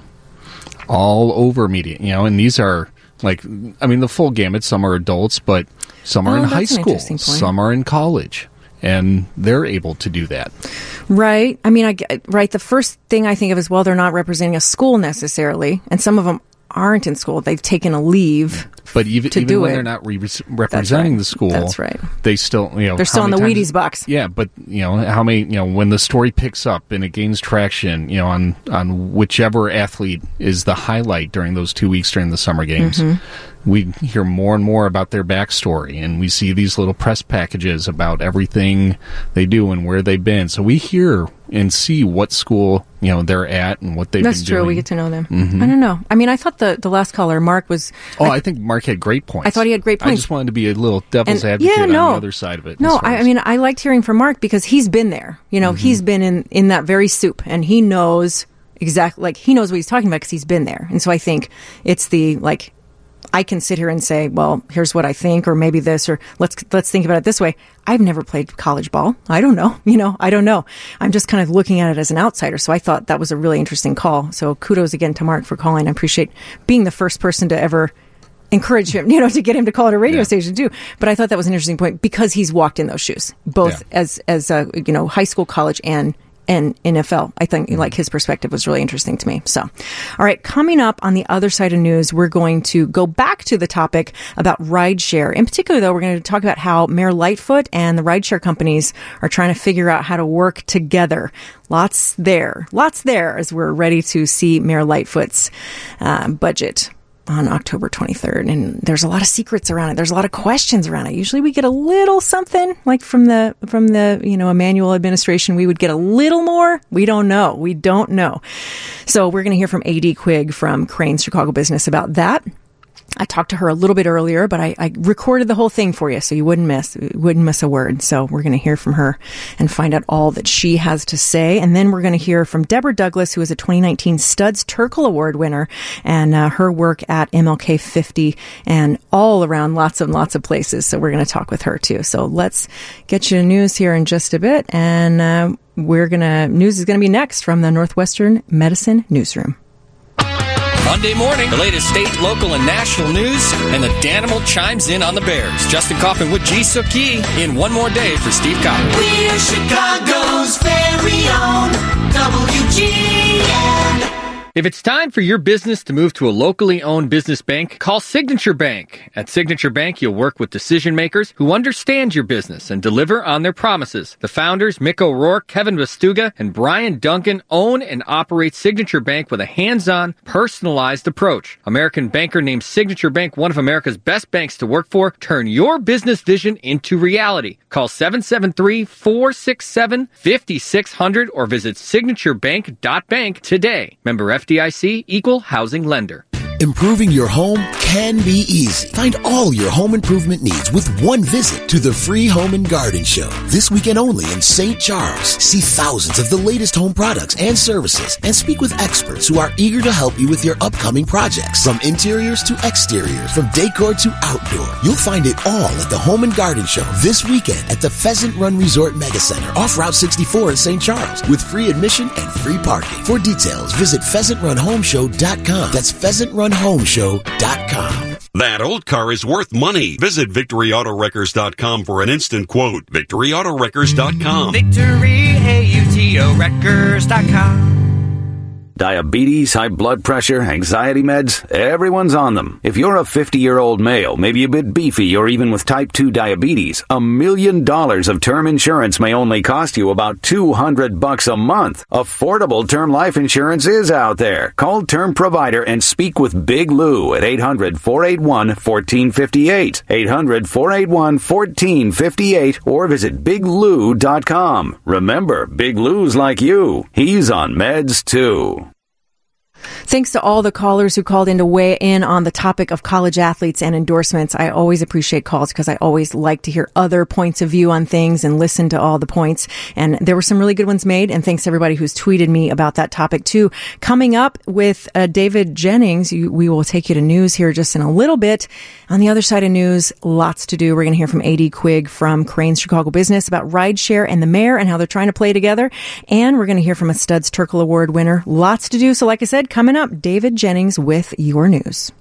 all over media? And these are the full gamut. Some are adults, but some are in high school. Some are in college. And they're able to do that. Right. The first thing I think of is, well, they're not representing a school necessarily. And some of them aren't in school. They've taken a leave. But even when they're not representing the school, that's right. They still, they're still in the Wheaties box. Yeah, but how many, when the story picks up and it gains traction, on whichever athlete is the highlight during those 2 weeks during the summer games, we hear more and more about their backstory, and we see these little press packages about everything they do and where they've been. So we hear and see what school they're at and what they've been doing. That's true. We get to know them. I don't know. I thought the last caller, Mark, was. I think Mark had great points. I thought he had great points. I just wanted to be a little devil's advocate on the other side of it. No, I liked hearing from Mark because he's been there. He's been in that very soup, and he knows exactly. He knows what he's talking about because he's been there. And so I think it's I can sit here and say, well, here's what I think, or maybe this, or let's think about it this way. I've never played college ball. I don't know. I don't know. I'm just kind of looking at it as an outsider. So I thought that was a really interesting call. So kudos again to Mark for calling. I appreciate being the first person to ever encourage him, to get him to call at a radio station too. But I thought that was an interesting point because he's walked in those shoes, both as high school, college, and NFL. I think his perspective was really interesting to me. So, all right, coming up on the other side of news, we're going to go back to the topic about rideshare. In particular, though, we're going to talk about how Mayor Lightfoot and the rideshare companies are trying to figure out how to work together. Lots there as we're ready to see Mayor Lightfoot's budget. on October 23rd. And there's a lot of secrets around it. There's a lot of questions around it. Usually we get a little something like from the Emanuel administration. We would get a little more. We don't know. So we're going to hear from A.D. Quigg from Crain's Chicago Business about that. I talked to her a little bit earlier, but I recorded the whole thing for you so you wouldn't miss a word. So we're going to hear from her and find out all that she has to say. And then we're going to hear from Deborah Douglas, who is a 2019 Studs Terkel Award winner, and her work at MLK 50 and all around lots and lots of places. So we're going to talk with her too. So let's get you news here in just a bit. And news is going to be next from the Northwestern Medicine Newsroom. Monday morning, the latest state, local, and national news, and the Danimal chimes in on the Bears. Justin Kaufman with Ji Suk Yi in One More Day for Steve Cotter. We're Chicago's very own WGN. If it's time for your business to move to a locally owned business bank, call Signature Bank. At Signature Bank, you'll work with decision makers who understand your business and deliver on their promises. The founders, Mick O'Rourke, Kevin Bastuga, and Brian Duncan, own and operate Signature Bank with a hands-on, personalized approach. American banker named Signature Bank one of America's best banks to work for. Turn your business vision into reality. Call 773-467-5600 or visit signaturebank.bank today. Member FDIC, Equal Housing Lender. Improving your home can be easy. Find all your home improvement needs with one visit to the free Home and Garden Show. This weekend only in St. Charles. See thousands of the latest home products and services and speak with experts who are eager to help you with your upcoming projects. From interiors to exteriors, from decor to outdoor. You'll find it all at the Home and Garden Show this weekend at the Pheasant Run Resort Mega Center off Route 64 in St. Charles with free admission and free parking. For details, visit PheasantRunHomeShow.com. That's PheasantRunHomeshow.com. That old car is worth money. Visit VictoryAutoWreckers.com for an instant quote. VictoryAutoWreckers.com. VictoryAutoWreckers.com. Diabetes, high blood pressure, anxiety meds, everyone's on them. If you're a 50-year-old male, maybe a bit beefy, or even with type 2 diabetes, $1 million of term insurance may only cost you about $200 a month. Affordable term life insurance is out there. Call Term Provider and speak with Big Lou at 800-481-1458. 800-481-1458 or visit biglou.com. Remember, Big Lou's like you. He's on meds too. Thanks to all the callers who called in to weigh in on the topic of college athletes and endorsements. I always appreciate calls because I always like to hear other points of view on things and listen to all the points. And there were some really good ones made. And thanks to everybody who's tweeted me about that topic too. Coming up with David Jennings, we will take you to news here just in a little bit. On the other side of news, lots to do. We're going to hear from A.D. Quigg from Crain's Chicago Business about rideshare and the mayor and how they're trying to play together. And we're going to hear from a Studs Terkel Award winner. Lots to do. So like I said, coming up, David Jennings with your news.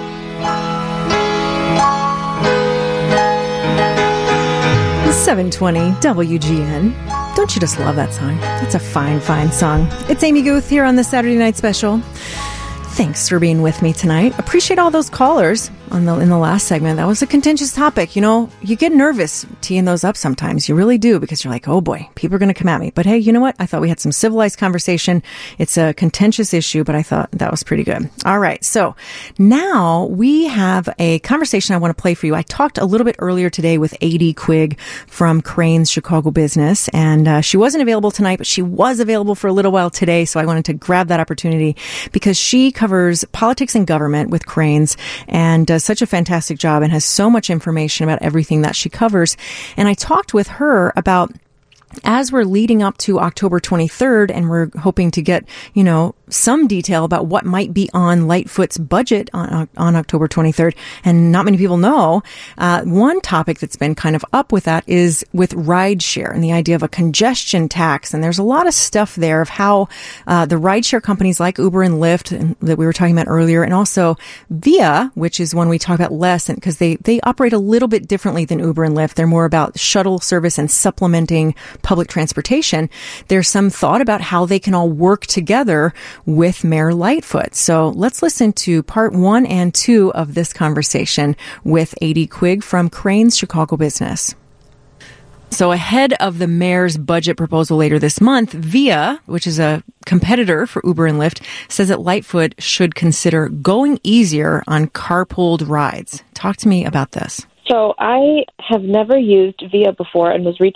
720 WGN. Don't you just love that song? That's a fine, fine song. It's Amy Guth here on the Saturday Night Special. Thanks for being with me tonight. Appreciate all those callers in the last segment. That was a contentious topic. You know, you get nervous teeing those up sometimes. You really do, because you're like, oh boy, people are going to come at me. But hey, you know what? I thought we had some civilized conversation. It's a contentious issue, but I thought that was pretty good. All right. So now we have a conversation I want to play for you. I talked a little bit earlier today with A.D. Quigg from Crain's Chicago Business, and she wasn't available tonight, but she was available for a little while today. So I wanted to grab that opportunity because she covers politics and government with Crain's and does such a fantastic job and has so much information about everything that she covers. And I talked with her about, as we're leading up to October 23rd, and we're hoping to get, some detail about what might be on Lightfoot's budget on October 23rd. And not many people know. One topic that's been kind of up with that is with rideshare and the idea of a congestion tax. And there's a lot of stuff there of how the rideshare companies like Uber and Lyft that we were talking about earlier, and also Via, which is one we talk about less, because they operate a little bit differently than Uber and Lyft. They're more about shuttle service and supplementing public transportation. There's some thought about how they can all work together with Mayor Lightfoot. So let's listen to part 1 and 2 of this conversation with A.D. Quigg from Crain's Chicago Business. So ahead of the mayor's budget proposal later this month, Via, which is a competitor for Uber and Lyft, says that Lightfoot should consider going easier on carpooled rides. Talk to me about this. So I have never used Via before and was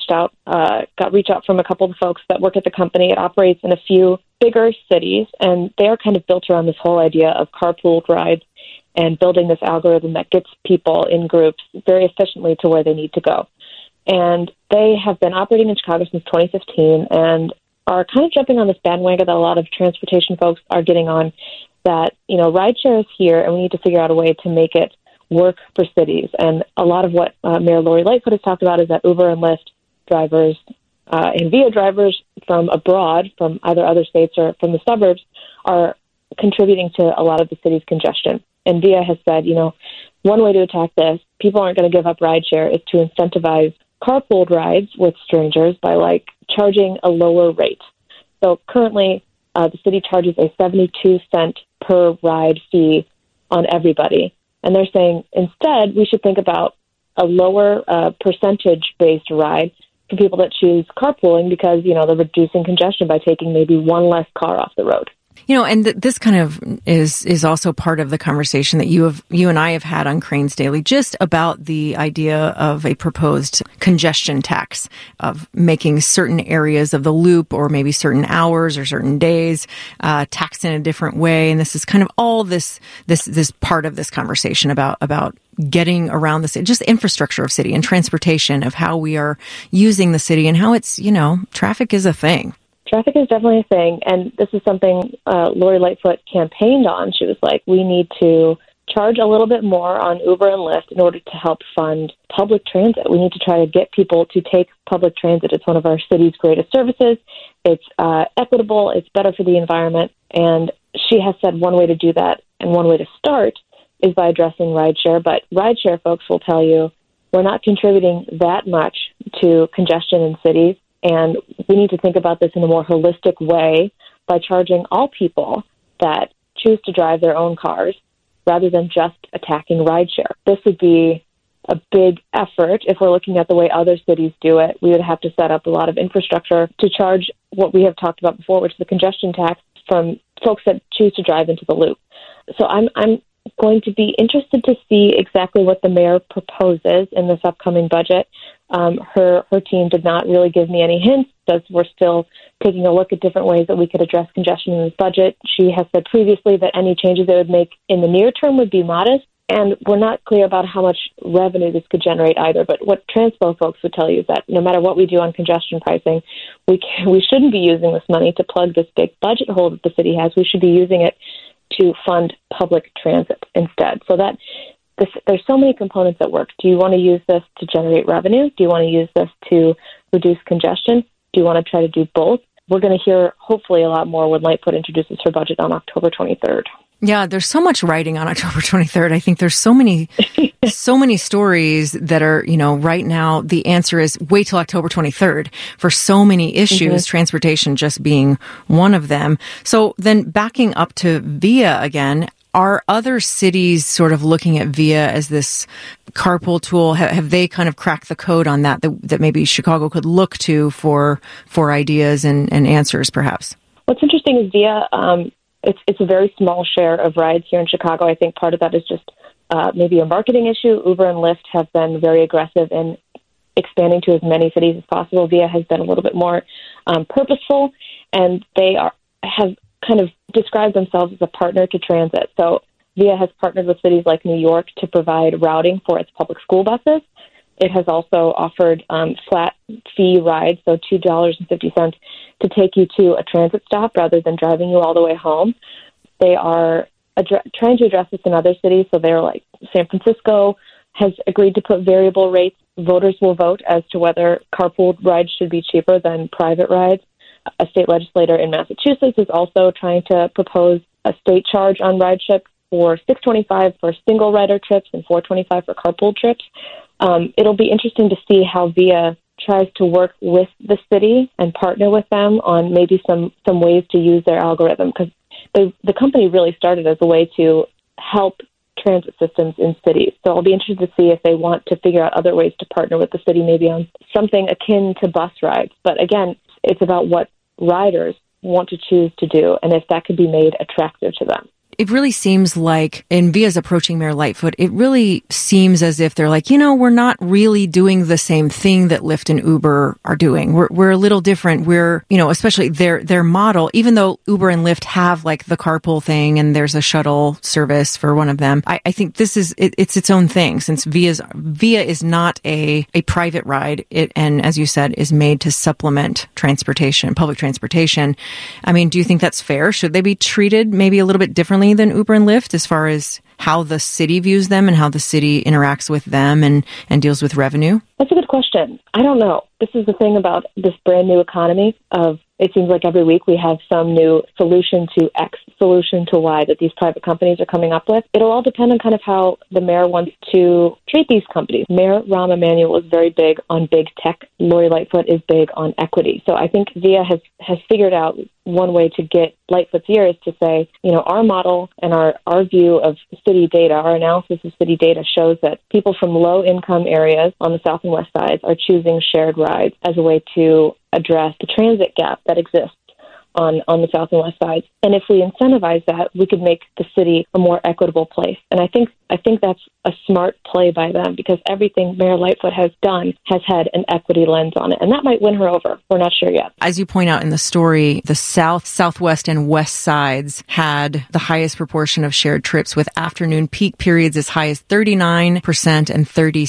got reached out from a couple of folks that work at the company. It operates in a few bigger cities, and they are kind of built around this whole idea of carpooled rides and building this algorithm that gets people in groups very efficiently to where they need to go. And they have been operating in Chicago since 2015 and are kind of jumping on this bandwagon that a lot of transportation folks are getting on, that, rideshare is here and we need to figure out a way to make it work for cities. And a lot of what Mayor Lori Lightfoot has talked about is that Uber and Lyft drivers and Via drivers from abroad, from either other states or from the suburbs, are contributing to a lot of the city's congestion. And Via has said, one way to attack this, people aren't going to give up rideshare, is to incentivize carpooled rides with strangers by charging a lower rate. So currently, the city charges a 72-cent per ride fee on everybody. And they're saying instead we should think about a lower percentage-based ride for people that choose carpooling because, they're reducing congestion by taking maybe one less car off the road. And this kind of is also part of the conversation that you and I have had on Crain's Daily, just about the idea of a proposed congestion tax, of making certain areas of the loop or maybe certain hours or certain days taxed in a different way. And this is kind of all this part of this conversation about getting around the city, just the infrastructure of city and transportation, of how we are using the city and how it's, traffic is a thing. Traffic is definitely a thing, and this is something Lori Lightfoot campaigned on. She was like, we need to charge a little bit more on Uber and Lyft in order to help fund public transit. We need to try to get people to take public transit. It's one of our city's greatest services. It's equitable. It's better for the environment. And she has said one way to do that and one way to start is by addressing rideshare. But rideshare folks will tell you we're not contributing that much to congestion in cities. And we need to think about this in a more holistic way by charging all people that choose to drive their own cars rather than just attacking rideshare. This would be a big effort. If we're looking at the way other cities do it, we would have to set up a lot of infrastructure to charge what we have talked about before, which is the congestion tax from folks that choose to drive into the loop. So I'm going to be interested to see exactly what the mayor proposes in this upcoming budget. Her team did not really give me any hints, as we're still taking a look at different ways that we could address congestion in this budget. She has said previously that any changes they would make in the near term would be modest, and we're not clear about how much revenue this could generate either. But what Transpo folks would tell you is that no matter what we do on congestion pricing, we shouldn't be using this money to plug this big budget hole that the city has. We should be using it to fund public transit instead. So that there's so many components at work. Do you want to use this to generate revenue? Do you want to use this to reduce congestion? Do you want to try to do both? We're going to hear hopefully a lot more when Lightfoot introduces her budget on October 23rd. Yeah, there's so much writing on October 23rd. I think there's so many stories that are, right now the answer is wait till October 23rd for so many issues, transportation just being one of them. So then backing up to Via again, are other cities sort of looking at Via as this carpool tool? Have they kind of cracked the code on that maybe Chicago could look to for ideas and answers perhaps? What's interesting is Via, it's a very small share of rides here in Chicago. I think part of that is just maybe a marketing issue. Uber and Lyft have been very aggressive in expanding to as many cities as possible. Via has been a little bit more purposeful, and they have kind of described themselves as a partner to transit. So Via has partnered with cities like New York to provide routing for its public school buses. It has also offered flat fee rides, so $2.50 to take you to a transit stop rather than driving you all the way home. They are trying to address this in other cities. So they're like San Francisco has agreed to put variable rates. Voters will vote as to whether carpool rides should be cheaper than private rides. A state legislator in Massachusetts is also trying to propose a state charge on rideshare for $6.25 for single rider trips and $4.25 for carpool trips. It'll be interesting to see how Via tries to work with the city and partner with them on maybe some ways to use their algorithm, because the company really started as a way to help transit systems in cities. So I'll be interested to see if they want to figure out other ways to partner with the city, maybe on something akin to bus rides. But again, it's about what riders want to choose to do and if that could be made attractive to them. It really seems like, in Via's approaching Mayor Lightfoot, it really seems as if they're like, we're not really doing the same thing that Lyft and Uber are doing. We're a little different. We're, especially their model, even though Uber and Lyft have like the carpool thing and there's a shuttle service for one of them. I think this is, it's its own thing, since Via is not a private ride. And as you said, is made to supplement transportation, public transportation. I mean, do you think that's fair? Should they be treated maybe a little bit differently than Uber and Lyft as far as how the city views them and how the city interacts with them and deals with revenue? That's a good question. I don't know. This is the thing about this brand new economy of, it seems like every week we have some new solution to X, solution to Y that these private companies are coming up with. It'll all depend on kind of how the mayor wants to treat these companies. Mayor Rahm Emanuel is very big on big tech. Lori Lightfoot is big on equity. So I think Via has figured out one way to get Lightfoot's ear is to say, our model and our view of city data, our analysis of city data shows that people from low-income areas on the south and west sides are choosing shared rides as a way to address the transit gap that exists on the south and west sides. And if we incentivize that, we could make the city a more equitable place. And I think that's a smart play by them, because everything Mayor Lightfoot has done has had an equity lens on it. And that might win her over. We're not sure yet. As you point out in the story, the south, southwest, and west sides had the highest proportion of shared trips, with afternoon peak periods as high as 39% and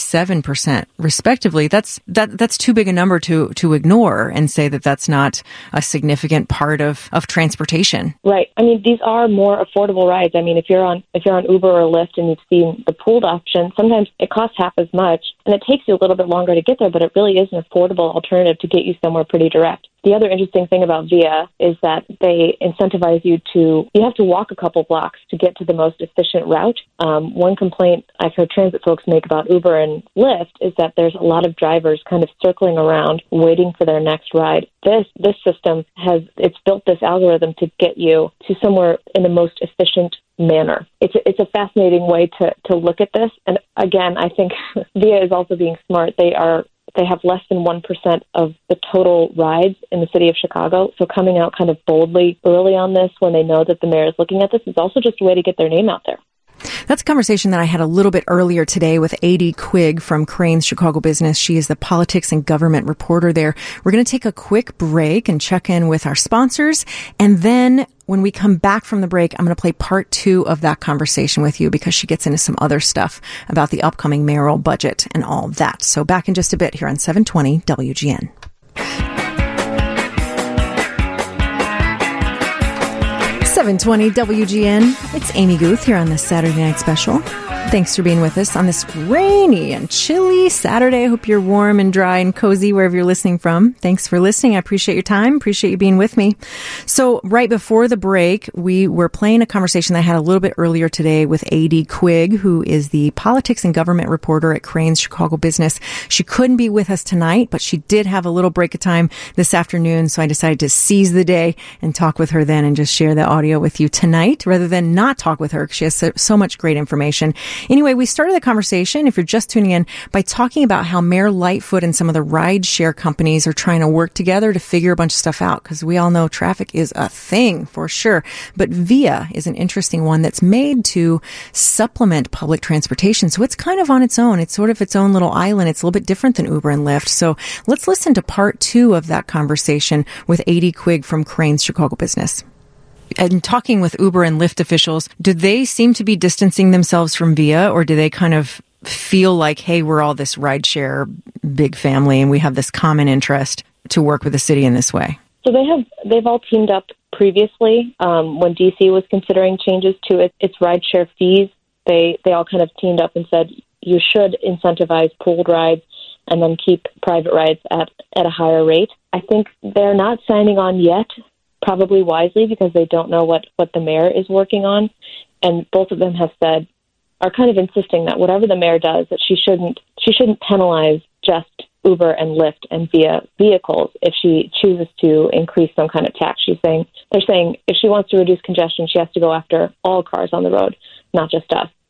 37%, respectively. That's too big a number to ignore and say that that's not a significant part of transportation. Right. I mean, these are more affordable rides. I mean, if you're on Uber or Lyft and you've seen the pooled option, sometimes it costs half as much and it takes you a little bit longer to get there, but it really is an affordable alternative to get you somewhere pretty direct. The other interesting thing about Via is that they incentivize you have to walk a couple blocks to get to the most efficient route. One complaint I've heard transit folks make about Uber and Lyft is that there's a lot of drivers kind of circling around waiting for their next ride. This system it's built this algorithm to get you to somewhere in the most efficient manner. It's a fascinating way to look at this. And again, I think Via is also being smart. They have less than 1% of the total rides in the city of Chicago. So coming out kind of boldly early on this when they know that the mayor is looking at this is also just a way to get their name out there. That's a conversation that I had a little bit earlier today with A.D. Quigg from Crain's Chicago Business. She is the politics and government reporter there. We're going to take a quick break and check in with our sponsors. And then when we come back from the break, I'm going to play part 2 of that conversation with you, because she gets into some other stuff about the upcoming mayoral budget and all that. So back in just a bit here on 720 WGN. 720 WGN. It's Amy Guth here on this Saturday Night Special. Thanks for being with us on this rainy and chilly Saturday. I hope you're warm and dry and cozy wherever you're listening from. Thanks for listening. I appreciate your time. Appreciate you being with me. So right before the break, we were playing a conversation that I had a little bit earlier today with A.D. Quigg, who is the politics and government reporter at Crain's Chicago Business. She couldn't be with us tonight, but she did have a little break of time this afternoon. So I decided to seize the day and talk with her then and just share the audio with you tonight rather than not talk with her, because she has so much great information. Anyway, we started the conversation, if you're just tuning in, by talking about how Mayor Lightfoot and some of the ride-share companies are trying to work together to figure a bunch of stuff out, because we all know traffic is a thing for sure. But Via is an interesting one that's made to supplement public transportation. So it's kind of on its own. It's sort of its own little island. It's a little bit different than Uber and Lyft. So let's listen to part 2 of that conversation with A.D. Quigg from Crain's Chicago Business. And talking with Uber and Lyft officials, do they seem to be distancing themselves from Via, or do they kind of feel like, hey, we're all this rideshare big family and we have this common interest to work with the city in this way? So they've all teamed up previously when DC was considering changes to its rideshare fees. They all kind of teamed up and said you should incentivize pooled rides and then keep private rides at a higher rate. I think they're not signing on yet, probably wisely, because they don't know what the mayor is working on. And both of them are kind of insisting that whatever the mayor does, that she shouldn't penalize just Uber and Lyft and Via vehicles if she chooses to increase some kind of tax. They're saying if she wants to reduce congestion, she has to go after all cars on the road, not just us.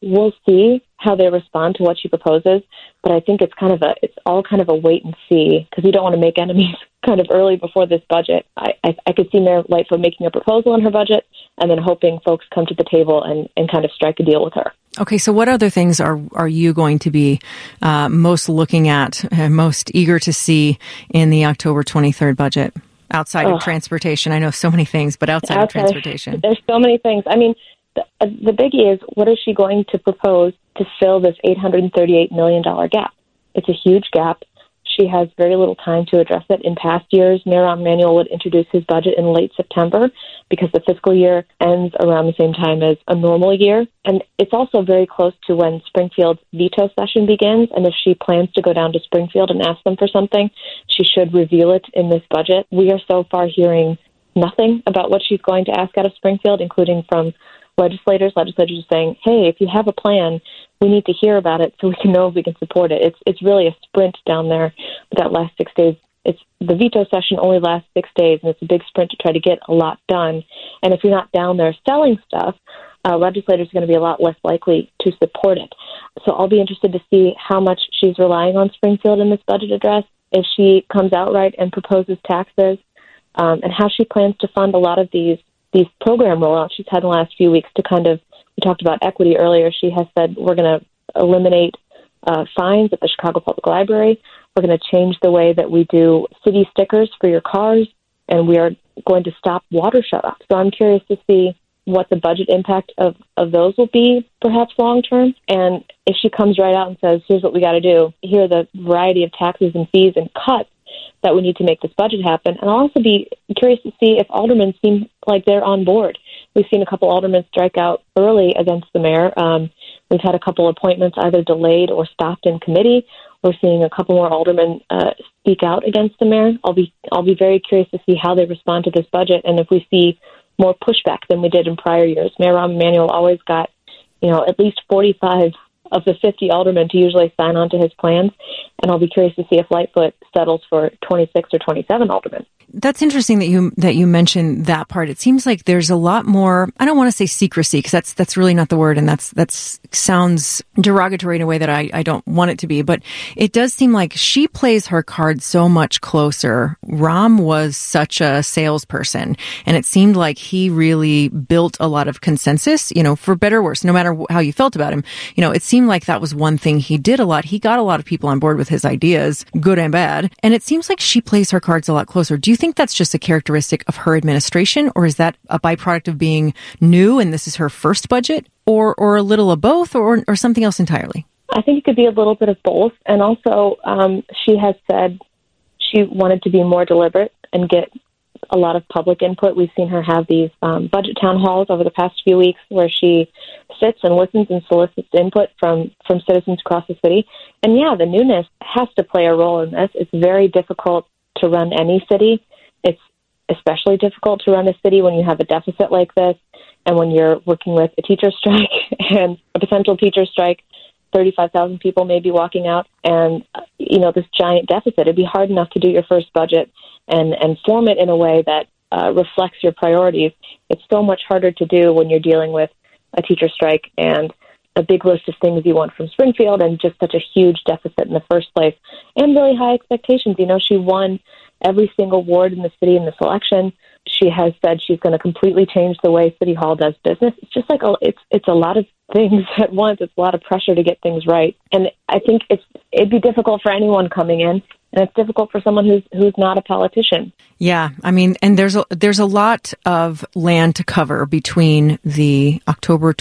we'll see how they respond to what she proposes. But I think it's all kind of a wait and see, because we don't want to make enemies kind of early before this budget. I could see Mayor Lightfoot making a proposal in her budget and then hoping folks come to the table and kind of strike a deal with her. Okay, so what other things are you going to be most looking at, most eager to see in the October 23rd budget? Outside of transportation. I know so many things, but outside of transportation. There's so many things. I mean, the biggie is, what is she going to propose to fill this $838 million gap? It's a huge gap. She has very little time to address it. In past years, Mayor Rahm Emanuel would introduce his budget in late September because the fiscal year ends around the same time as a normal year. And it's also very close to when Springfield's veto session begins. And if she plans to go down to Springfield and ask them for something, she should reveal it in this budget. We are so far hearing nothing about what she's going to ask out of Springfield, including from legislators. Legislators are saying, hey, if you have a plan, we need to hear about it so we can know if we can support it. It's really a sprint down there that last 6 days. The veto session only lasts 6 days, and it's a big sprint to try to get a lot done. And if you're not down there selling stuff, legislators are going to be a lot less likely to support it. So I'll be interested to see how much she's relying on Springfield in this budget address, if she comes outright and proposes taxes, and how she plans to fund a lot of these program rollouts she's had in the last few weeks to kind of, we talked about equity earlier. She has said, we're going to eliminate fines at the Chicago Public Library. We're going to change the way that we do city stickers for your cars, and we are going to stop water shutoffs. So I'm curious to see what the budget impact of those will be, perhaps long term. And if she comes right out and says, here's what we got to do, here are the variety of taxes and fees and cuts that we need to make this budget happen. And I'll also be curious to see if aldermen seem like they're on board. We've seen a couple aldermen strike out early against the mayor. We've had a couple appointments either delayed or stopped in committee. We're seeing a couple more aldermen speak out against the mayor. I'll be very curious to see how they respond to this budget, and if we see more pushback than we did in prior years. Mayor Rahm Emanuel always got, at least 45 of the 50 aldermen to usually sign on to his plans, and I'll be curious to see if Lightfoot settles for 26 or 27 aldermen. That's interesting that you mentioned that part. It seems like there's a lot more, I don't want to say secrecy, because that's really not the word, and that sounds derogatory in a way that I don't want it to be, but it does seem like she plays her cards so much closer. Rahm was such a salesperson, and it seemed like he really built a lot of consensus, for better or worse, no matter how you felt about him. It seemed like that was one thing he did a lot. He got a lot of people on board with his ideas, good and bad, and it seems like she plays her cards a lot closer. Do you think that's just a characteristic of her administration, or is that a byproduct of being new and this is her first budget, or a little of both, or something else entirely? I think it could be a little bit of both. And also, she has said she wanted to be more deliberate and get a lot of public input. We've seen her have these budget town halls over the past few weeks where she sits and listens and solicits input from citizens across the city. And yeah, the newness has to play a role in this. It's very difficult to run any city. It's especially difficult to run a city when you have a deficit like this, and when you're working with a teacher strike and a potential teacher strike, 35,000 people may be walking out, and this giant deficit. It'd be hard enough to do your first budget and form it in a way that reflects your priorities. It's so much harder to do when you're dealing with a teacher strike and a big list of things you want from Springfield and just such a huge deficit in the first place, and really high expectations. She won every single ward in the city in this election. She has said she's going to completely change the way City Hall does business. It's just like it's a lot of things at once. It's a lot of pressure to get things right, and I think it'd be difficult for anyone coming in, and it's difficult for someone who's not a politician. Yeah, and there's a lot of land to cover between the October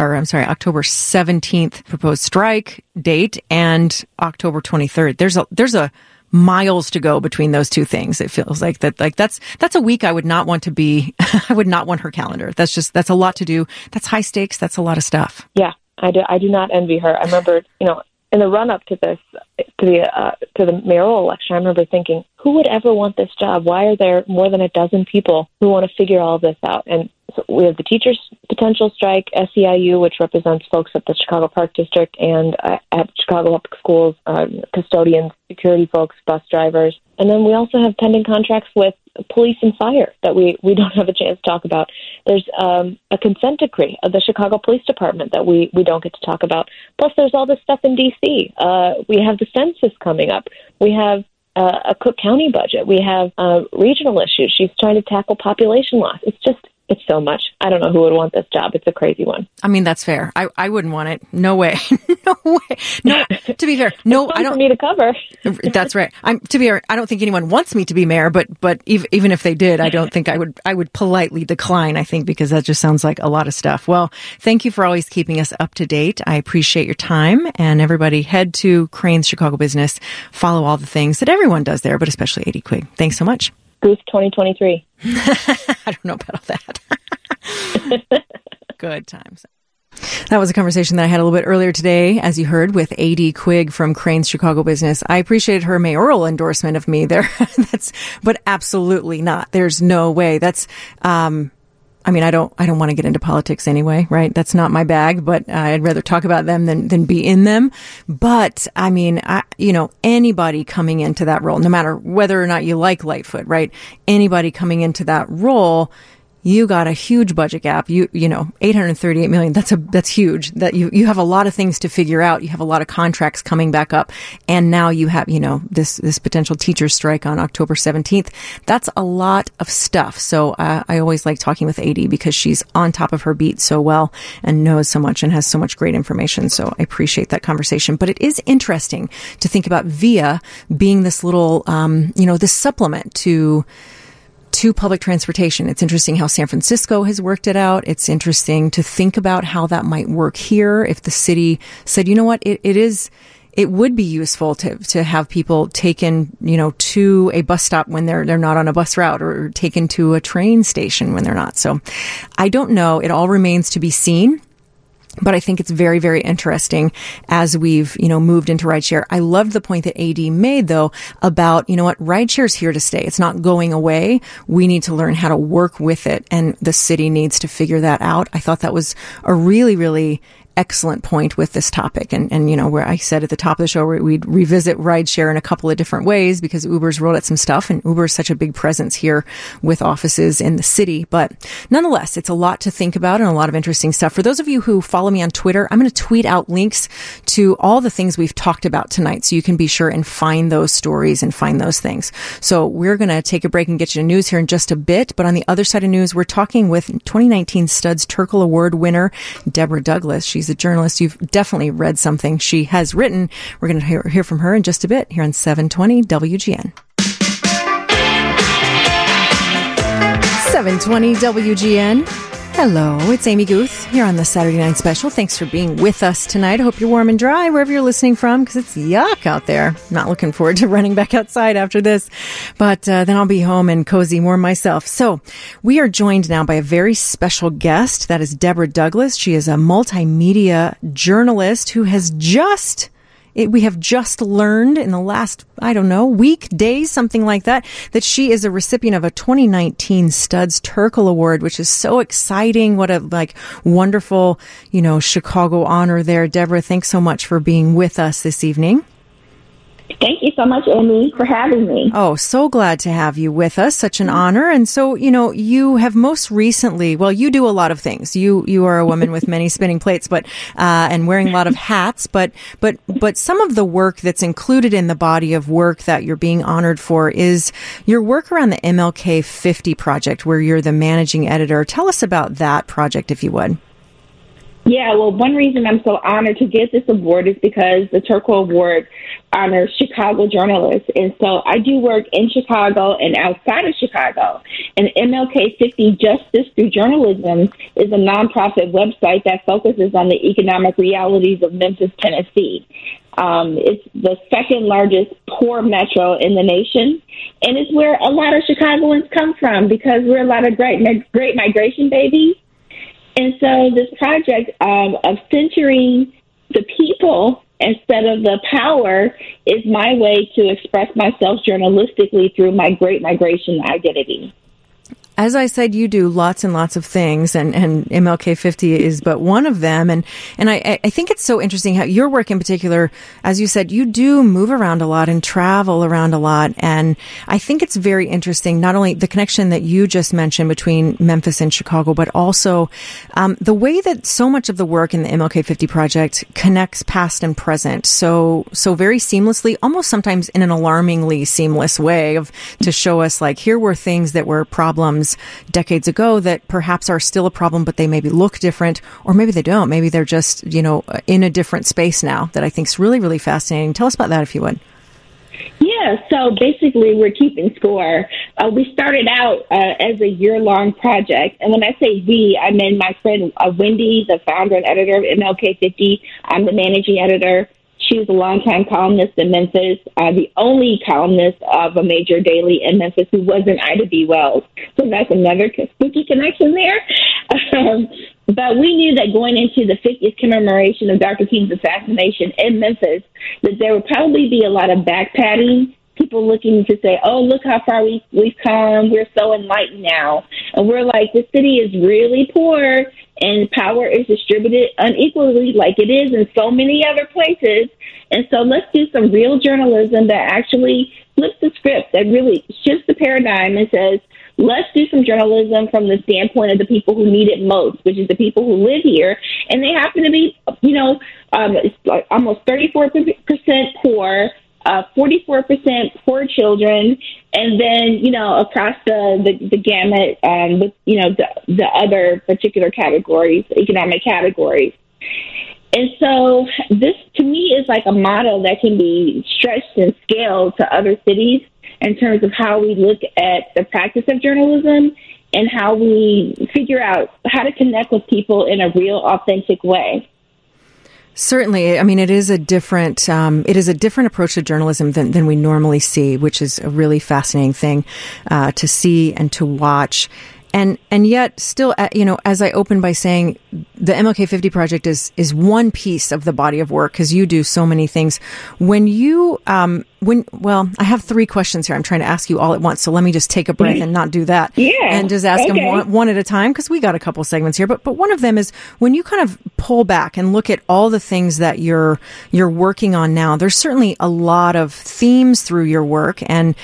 17th proposed strike date and October 23rd. There's a miles to go between those two things. It feels like that's a week I would not want to be. I would not want her calendar. That's a lot to do. That's high stakes. That's a lot of stuff. Yeah, I do not envy her. I remember, in the run up to this, to the mayoral election, I remember thinking, who would ever want this job? Why are there more than a dozen people who want to figure all of this out? And so we have the teachers' potential strike, SEIU, which represents folks at the Chicago Park District and at Chicago Public Schools, custodians, security folks, bus drivers. And then we also have pending contracts with police and fire that we don't have a chance to talk about. There's a consent decree of the Chicago Police Department that we don't get to talk about. Plus, there's all this stuff in D.C. We have the census coming up. We have a Cook County budget. We have regional issues. She's trying to tackle population loss. It's so much. I don't know who would want this job. It's a crazy one. I mean, that's fair. I wouldn't want it. No way. No way. No, to be fair, no, it's I don't. For me to cover. That's right. To be fair, I don't think anyone wants me to be mayor, but even if they did, I don't think I would politely decline, I think, because that just sounds like a lot of stuff. Well, thank you for always keeping us up to date. I appreciate your time, and everybody head to Crain's Chicago Business. Follow all the things that everyone does there, but especially A.D. Quig. Thanks so much. Booth 2023. I don't know about all that. Good times. That was a conversation that I had a little bit earlier today, as you heard, with A.D. Quig from Crain's Chicago Business. I appreciated her mayoral endorsement of me there. But absolutely not. There's no way. That's, I mean, I don't want to get into politics anyway, right? That's not my bag, but I'd rather talk about them than be in them. But I mean, anybody coming into that role, no matter whether or not you like Lightfoot, right? Anybody coming into that role, you got a huge budget gap. $838 million. That's huge. That you have a lot of things to figure out. You have a lot of contracts coming back up. And now you have, this potential teacher strike on October 17th. That's a lot of stuff. So, I always like talking with AD because she's on top of her beat so well and knows so much and has so much great information. So I appreciate that conversation. But it is interesting to think about VIA being this little, this supplement to public transportation. It's interesting how San Francisco has worked it out. It's interesting to think about how that might work here if the city said, you know what, it would be useful to have people taken, to a bus stop when they're not on a bus route, or taken to a train station when they're not. So I don't know. It all remains to be seen. But I think it's very, very interesting as we've, moved into rideshare. I loved the point that AD made, though, about, rideshare is here to stay. It's not going away. We need to learn how to work with it, and the city needs to figure that out. I thought that was a really, really excellent point with this topic. And where I said at the top of the show, we'd revisit rideshare in a couple of different ways because Uber's rolled out some stuff, and Uber is such a big presence here with offices in the city. But nonetheless, it's a lot to think about and a lot of interesting stuff. For those of you who follow me on Twitter, I'm going to tweet out links to all the things we've talked about tonight, so you can be sure and find those stories and find those things. So we're going to take a break and get you to news here in just a bit. But on the other side of news, we're talking with 2019 Studs Terkel Award winner, Deborah Douglas. She's a journalist. You've definitely read something she has written. We're going to hear from her in just a bit here on 720 WGN. 720 WGN. Hello, it's Amy Guth here on the Saturday Night Special. Thanks for being with us tonight. I hope you're warm and dry wherever you're listening from, because it's yuck out there. Not looking forward to running back outside after this, but then I'll be home and cozy warm myself. So we are joined now by a very special guest. That is Deborah Douglas. She is a multimedia journalist who has we have just learned in the last, week, days, something like that she is a recipient of a 2019 Studs Terkel Award, which is so exciting. What a wonderful, Chicago honor there. Deborah, thanks so much for being with us this evening. Thank you so much, Amy, for having me. Oh, so glad to have you with us. Such an honor. And so, you have most recently, you do a lot of things. You are a woman with many spinning plates, but, and wearing a lot of hats, but some of the work that's included in the body of work that you're being honored for is your work around the MLK 50 project, where you're the managing editor. Tell us about that project, if you would. Yeah, well, one reason I'm so honored to get this award is because the Terkel Award honors Chicago journalists. And so I do work in Chicago and outside of Chicago. And MLK 50 Justice Through Journalism is a nonprofit website that focuses on the economic realities of Memphis, Tennessee. It's the second largest poor metro in the nation, and it's where a lot of Chicagoans come from because we're a lot of great migration babies. And so this project of centering the people instead of the power is my way to express myself journalistically through my great migration identity. As I said, you do lots and lots of things, and MLK 50 is but one of them. And I think it's so interesting how your work in particular, as you said, you do move around a lot and travel around a lot. And I think it's very interesting, not only the connection that you just mentioned between Memphis and Chicago, but also the way that so much of the work in the MLK 50 project connects past and present so very seamlessly, almost sometimes in an alarmingly seamless way to show us like, here were things that were problems decades ago that perhaps are still a problem, but they maybe look different, or maybe they don't. Maybe they're just, in a different space now, that I think is really, really fascinating. Tell us about that, if you would. Yeah, so basically we're keeping score. We started out as a year-long project, and when I say we, I mean my friend Wendy, the founder and editor of MLK 50. I'm the managing editor. She was a longtime columnist in Memphis, the only columnist of a major daily in Memphis who wasn't Ida B. Wells. So that's another spooky connection there. But we knew that going into the 50th commemoration of Dr. King's assassination in Memphis, that there would probably be a lot of backpatting, people looking to say, oh, look how far we've come. We're so enlightened now. And we're like, the city is really poor, and power is distributed unequally like it is in so many other places. And so let's do some real journalism that actually flips the script, that really shifts the paradigm and says, let's do some journalism from the standpoint of the people who need it most, which is the people who live here. And they happen to be, it's like almost 34% poor, 44% poor children, and then, across the gamut, with, the other particular categories, economic categories. And so this, to me, is like a model that can be stretched and scaled to other cities in terms of how we look at the practice of journalism and how we figure out how to connect with people in a real, authentic way. Certainly. I mean, it is a different approach to journalism than we normally see, which is a really fascinating thing to see and to watch. And yet still, as I opened by saying, the MLK 50 project is one piece of the body of work, because you do so many things. When you, I have three questions here I'm trying to ask you all at once. So let me just take a breath and not do that. Yeah. And just ask them one at a time, because we got a couple segments here. But one of them is, when you kind of pull back and look at all the things that you're working on now, there's certainly a lot of themes through your work. And,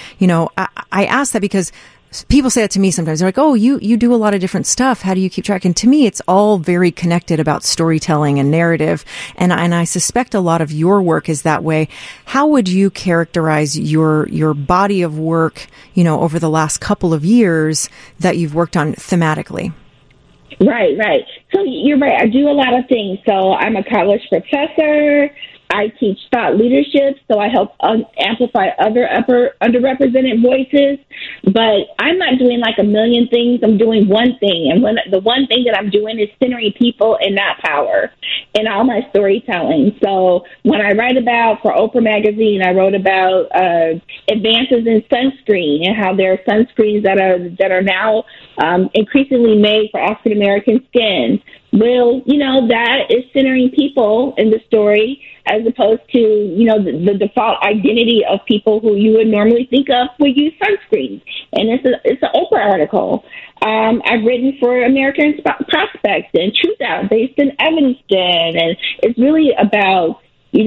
I ask that because people say that to me sometimes. They're like, oh, you do a lot of different stuff. How do you keep track? And to me, it's all very connected about storytelling and narrative. And I suspect a lot of your work is that way. How would you characterize your body of work, over the last couple of years that you've worked on thematically? Right. So you're right. I do a lot of things. So I'm a college professor. I teach thought leadership, so I help amplify other underrepresented voices. But I'm not doing like a million things. I'm doing one thing. And the one thing that I'm doing is centering people and not power in all my storytelling. So when I write about, for Oprah Magazine, I wrote about advances in sunscreen and how there are sunscreens that are now increasingly made for African American skin. Well, that is centering people in the story, as opposed to, the default identity of people who you would normally think of would use sunscreen. And it's an Oprah article. I've written for American Prospects and Truth Out, based in Evanston. And it's really about,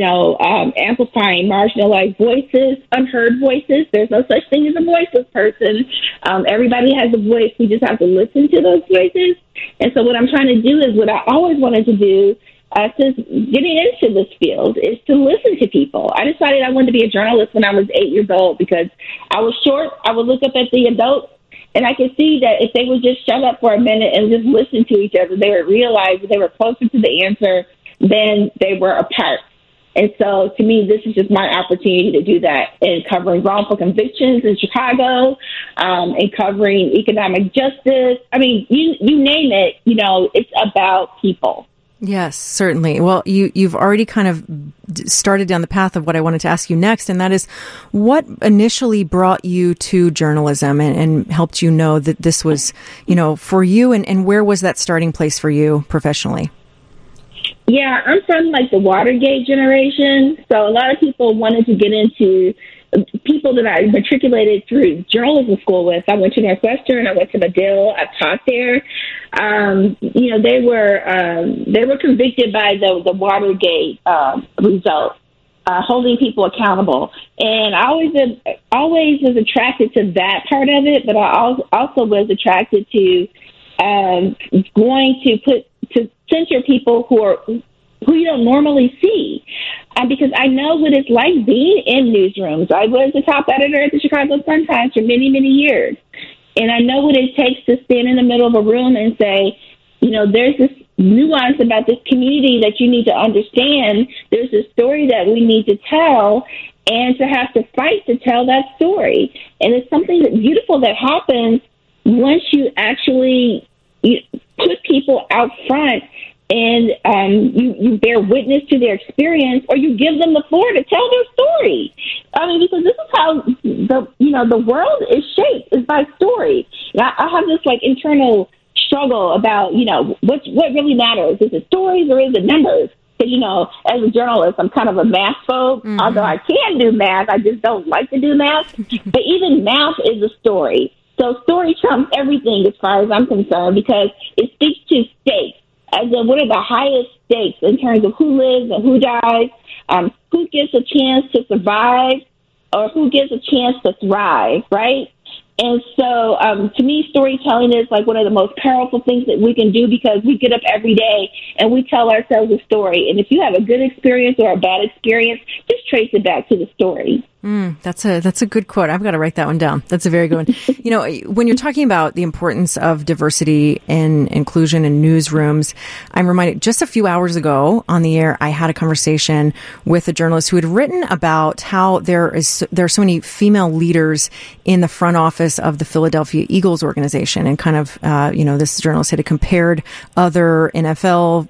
amplifying marginalized voices, unheard voices. There's no such thing as a voiceless person. Everybody has a voice. We just have to listen to those voices. And so what I'm trying to do is what I always wanted to do since getting into this field, is to listen to people. I decided I wanted to be a journalist when I was 8 years old because I was short. I would look up at the adults, and I could see that if they would just shut up for a minute and just listen to each other, they would realize that they were closer to the answer than they were apart. And so, to me, this is just my opportunity to do that, in covering wrongful convictions in Chicago, and covering economic justice. I mean, you name it, it's about people. Yes, certainly. Well, you've already kind of started down the path of what I wanted to ask you next, and that is, what initially brought you to journalism and helped you know that this was, for you, and where was that starting place for you professionally? Yeah, I'm from the Watergate generation, so a lot of people wanted to get into people that I matriculated through journalism school with. I went to Northwestern. I went to Medill. I've taught there. They were convicted by the Watergate results, holding people accountable. And I always was attracted to that part of it, but I also was attracted to going to censor people who you don't normally see, because I know what it's like being in newsrooms. I was the top editor at the Chicago Sun-Times for many, many years, and I know what it takes to stand in the middle of a room and say, there's this nuance about this community that you need to understand. There's a story that we need to tell, and to have to fight to tell that story. And it's something beautiful that happens once you actually put people out front and you bear witness to their experience, or you give them the floor to tell their story. I mean, because this is how the world is shaped, is by story. And I have this internal struggle about what really matters. Is it stories or is it numbers? Because as a journalist, I'm kind of a math phobe. Mm-hmm. Although I can do math, I just don't like to do math. But even math is a story. So story trumps everything as far as I'm concerned, because it speaks to stakes. As in, what are the highest stakes in terms of who lives and who dies, who gets a chance to survive, or who gets a chance to thrive, right? And so, to me, storytelling is one of the most powerful things that we can do, because we get up every day and we tell ourselves a story. And if you have a good experience or a bad experience, just trace it back to the story. That's a good quote. I've got to write that one down. That's a very good one. When you're talking about the importance of diversity and inclusion in newsrooms, I'm reminded just a few hours ago on the air, I had a conversation with a journalist who had written about how there are so many female leaders in the front office of the Philadelphia Eagles organization, and kind of, this journalist had compared other NFL,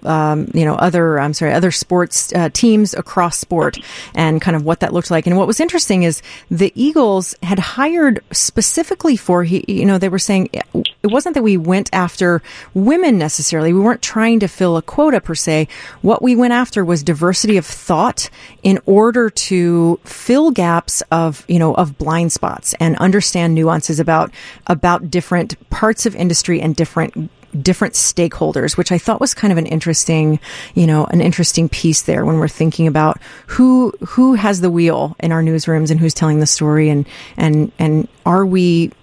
other sports teams across sport, and kind of what that looked like. And what was interesting is the Eagles had hired specifically for, they were saying it wasn't that we went after women necessarily. We weren't trying to fill a quota per se. What we went after was diversity of thought in order to fill gaps of blind spots and understand nuances about different parts of industry and different stakeholders, which I thought was kind of an interesting piece there when we're thinking about who has the wheel in our newsrooms and who's telling the story, and are we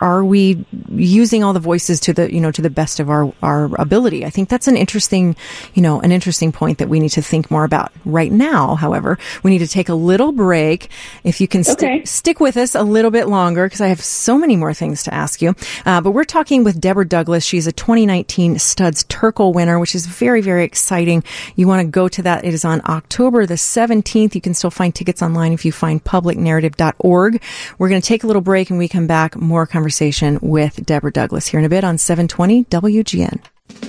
using all the voices to the best of our ability. I think that's an interesting point that we need to think more about. Right now, however, we need to take a little break. If you can stick with us a little bit longer, because I have so many more things to ask you. But we're talking with Deborah Douglas. She's a 2019 Studs Terkel winner, which is very, very exciting. You want to go to that. It is on October the 17th. You can still find tickets online if you find publicnarrative.org. We're going to take a little break, and we come back, more conversation with Deborah Douglas here in a bit on 720 WGN.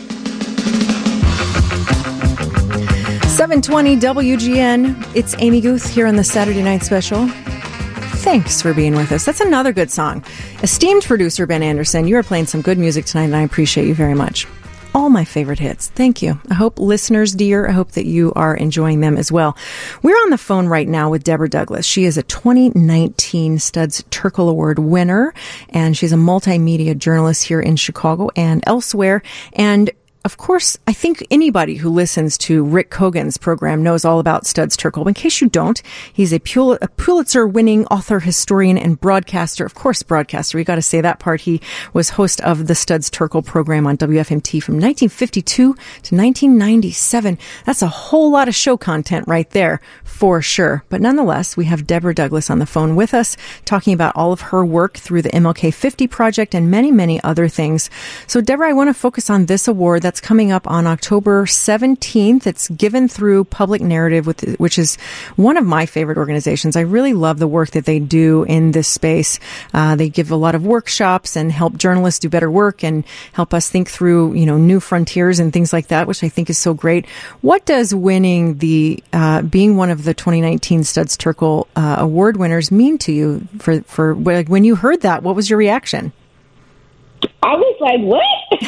720 WGN. It's Amy Guth here on the Saturday Night Special. Thanks for being with us. That's another good song. Esteemed producer Ben Anderson, you are playing some good music tonight, and I appreciate you very much. All my favorite hits. Thank you. I hope listeners, dear, I hope that you are enjoying them as well. We're on the phone right now with Deborah Douglas. She is a 2019 Studs Terkel Award winner, and she's a multimedia journalist here in Chicago and elsewhere. And of course, I think anybody who listens to Rick Kogan's program knows all about Studs Terkel. In case you don't, he's a Pulitzer-winning author, historian, and broadcaster. Of course, broadcaster. We got to say that part. He was host of the Studs Terkel program on WFMT from 1952 to 1997. That's a whole lot of show content right there, for sure. But nonetheless, we have Deborah Douglas on the phone with us, talking about all of her work through the MLK 50 Project and many, many other things. So, Deborah, I want to focus on this award that's coming up on October 17th. It's given through Public Narrative, which is one of my favorite organizations. I really love the work that they do in this space. They give a lot of workshops and help journalists do better work and help us think through, new frontiers and things like that, which I think is so great. What does winning being one of the 2019 Studs Terkel award winners mean to you? For when you heard that, what was your reaction? I was like, what?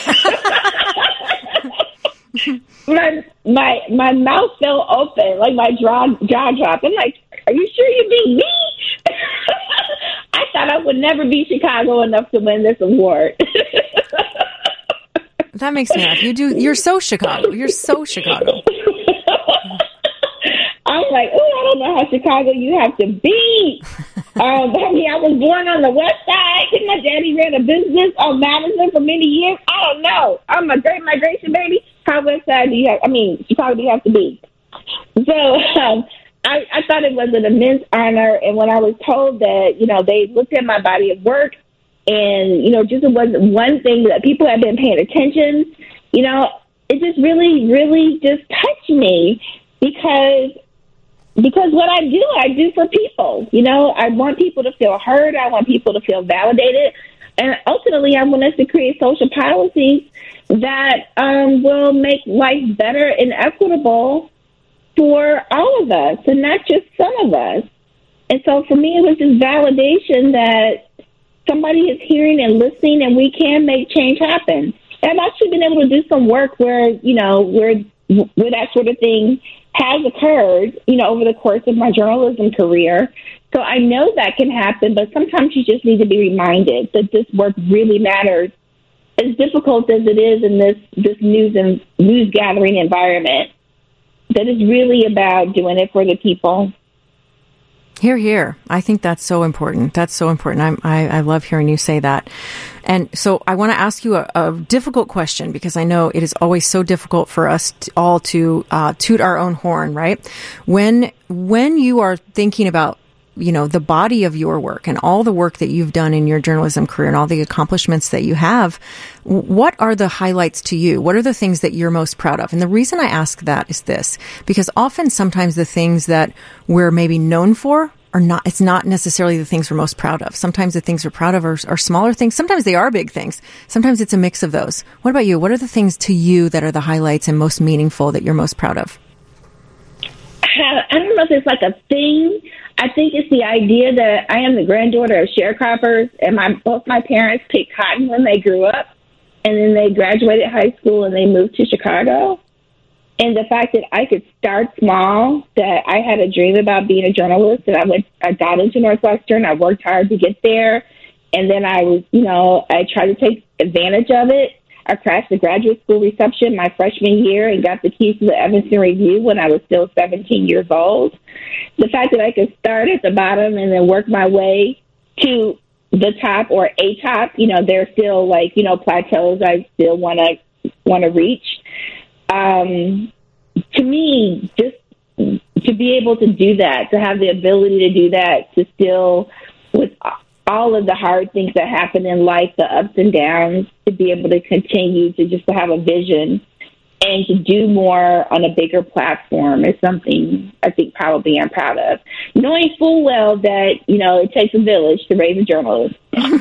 my mouth fell open, like my jaw dropped. I'm like, are you sure you mean me? never be Chicago enough to win this award. That makes me laugh. You're so Chicago. You're so Chicago. I'm like, oh, I don't know how Chicago you have to be. I was born on the West Side. My daddy ran a business on Madison for many years. I don't know. I'm a Great Migration baby. How West Side Chicago do you have to be? So I thought it was an immense honor. And when I was told that, they looked at my body of work and, just it wasn't one thing that people had been paying attention, it just really, really just touched me because what I do for people. I want people to feel heard. I want people to feel validated. And ultimately, I want us to create social policies that will make life better and equitable for all of us and not just some of us. And so for me, it was this validation that somebody is hearing and listening and we can make change happen. And I've actually been able to do some work where that sort of thing has occurred, over the course of my journalism career. So I know that can happen, but sometimes you just need to be reminded that this work really matters. As difficult as it is in this news gathering environment, that is really about doing it for the people. Hear, hear. I think that's so important. That's so important. I love hearing you say that. And so I want to ask you a difficult question because I know it is always so difficult for us all to toot our own horn, right? When you are thinking about, the body of your work and all the work that you've done in your journalism career and all the accomplishments that you have, what are the highlights to you? What are the things that you're most proud of? And the reason I ask that is this, because sometimes the things that we're maybe known for it's not necessarily the things we're most proud of. Sometimes the things we're proud of are smaller things. Sometimes they are big things. Sometimes it's a mix of those. What about you? What are the things to you that are the highlights and most meaningful that you're most proud of? I don't know if it's like a thing. I think it's the idea that I am the granddaughter of sharecroppers, and both my parents picked cotton when they grew up, and then they graduated high school and they moved to Chicago. And the fact that I could start small, that I had a dream about being a journalist, and I got into Northwestern. I worked hard to get there, and then I tried to take advantage of it. I crashed the graduate school reception my freshman year and got the keys to the Evanston Review when I was still 17 years old. The fact that I could start at the bottom and then work my way to the top or a top, there's still plateaus I still want to reach. To me, just to be able to do that, to have the ability to do that, to still, with all of the hard things that happen in life, the ups and downs, to be able to continue to just have a vision and to do more on a bigger platform is something I think probably I'm proud of. Knowing full well that, it takes a village to raise a journalist.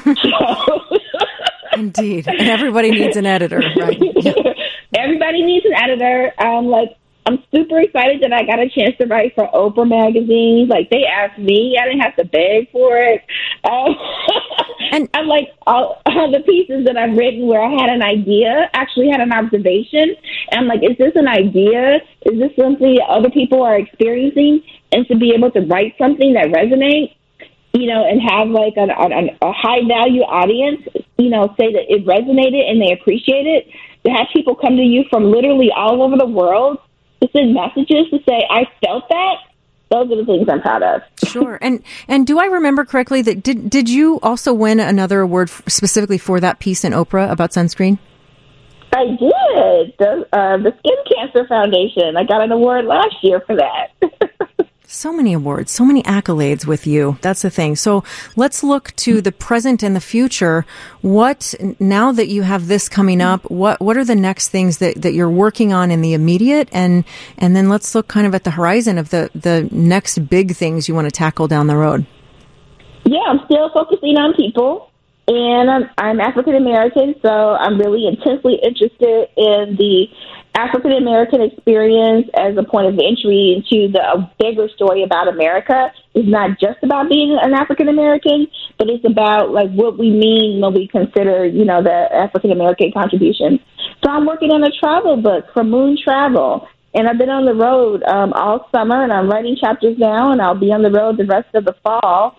Indeed. And everybody needs an editor, right? Yeah. Everybody needs an editor. I'm super excited that I got a chance to write for Oprah magazine. They asked me. I didn't have to beg for it. And I'm all the pieces that I've written where I had an idea, actually had an observation. And I'm like, is this an idea? Is this something that other people are experiencing? And to be able to write something that resonates, and have a high value audience, say that it resonated and they appreciate it. To have people come to you from literally all over the world to send messages to say, I felt that. Those are the things I'm proud of. Sure. And do I remember correctly that did you also win another award specifically for that piece in Oprah about sunscreen? I did. The Skin Cancer Foundation. I got an award last year for that. So many awards, so many accolades with you. That's the thing. So let's look to the present and the future. Now that you have this coming up, what are the next things that you're working on in the immediate? And then let's look kind of at the horizon of the next big things you want to tackle down the road. Yeah, I'm still focusing on people. And I'm African American, so I'm really intensely interested in the African American experience as a point of entry into the bigger story about America. It's not just about being an African American, but it's about what we mean when we consider, the African American contribution. So I'm working on a travel book for Moon Travel, and I've been on the road all summer, and I'm writing chapters now, and I'll be on the road the rest of the fall.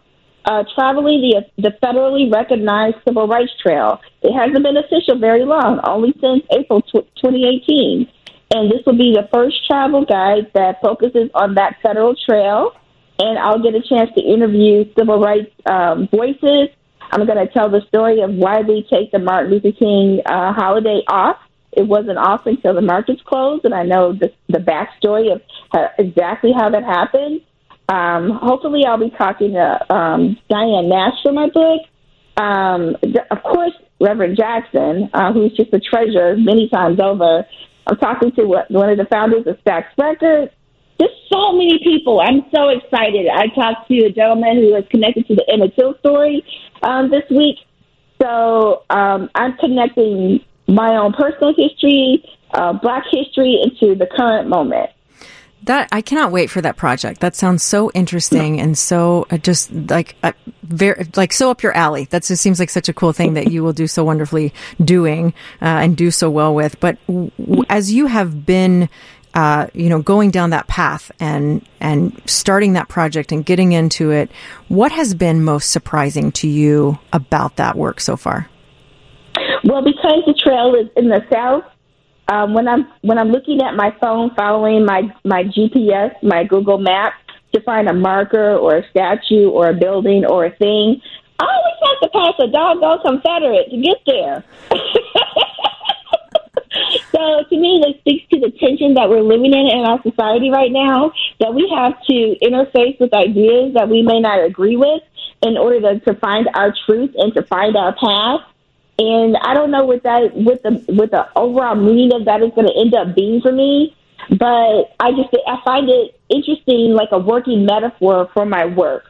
traveling the federally recognized Civil Rights Trail. It hasn't been official very long, only since April 2018. And this will be the first travel guide that focuses on that federal trail. And I'll get a chance to interview civil rights voices. I'm going to tell the story of why we take the Martin Luther King holiday off. It wasn't off until the markets closed, and I know the backstory of exactly how that happened. Hopefully I'll be talking to Diane Nash for my book. Of course, Reverend Jackson, who's just a treasure many times over. I'm talking to one of the founders of Stax Records. There's so many people. I'm so excited. I talked to a gentleman who is connected to the Emmett Till story this week. So I'm connecting my own personal history, Black history, into the current moment. That I cannot wait for that project. That sounds so interesting and so just very so up your alley. That just seems like such a cool thing that you will do so wonderfully doing and do so well with. But as you have been, going down that path and starting that project and getting into it, what has been most surprising to you about that work so far? Well, because the trail is in the South. When I'm looking at my phone, following my GPS, my Google Maps to find a marker or a statue or a building or a thing, I always have to pass a doggone Confederate to get there. So to me, that speaks to the tension that we're living in our society right now, that we have to interface with ideas that we may not agree with in order to find our truth and to find our path. And I don't know what the overall meaning of that is going to end up being for me, but I find it interesting, like a working metaphor for my work.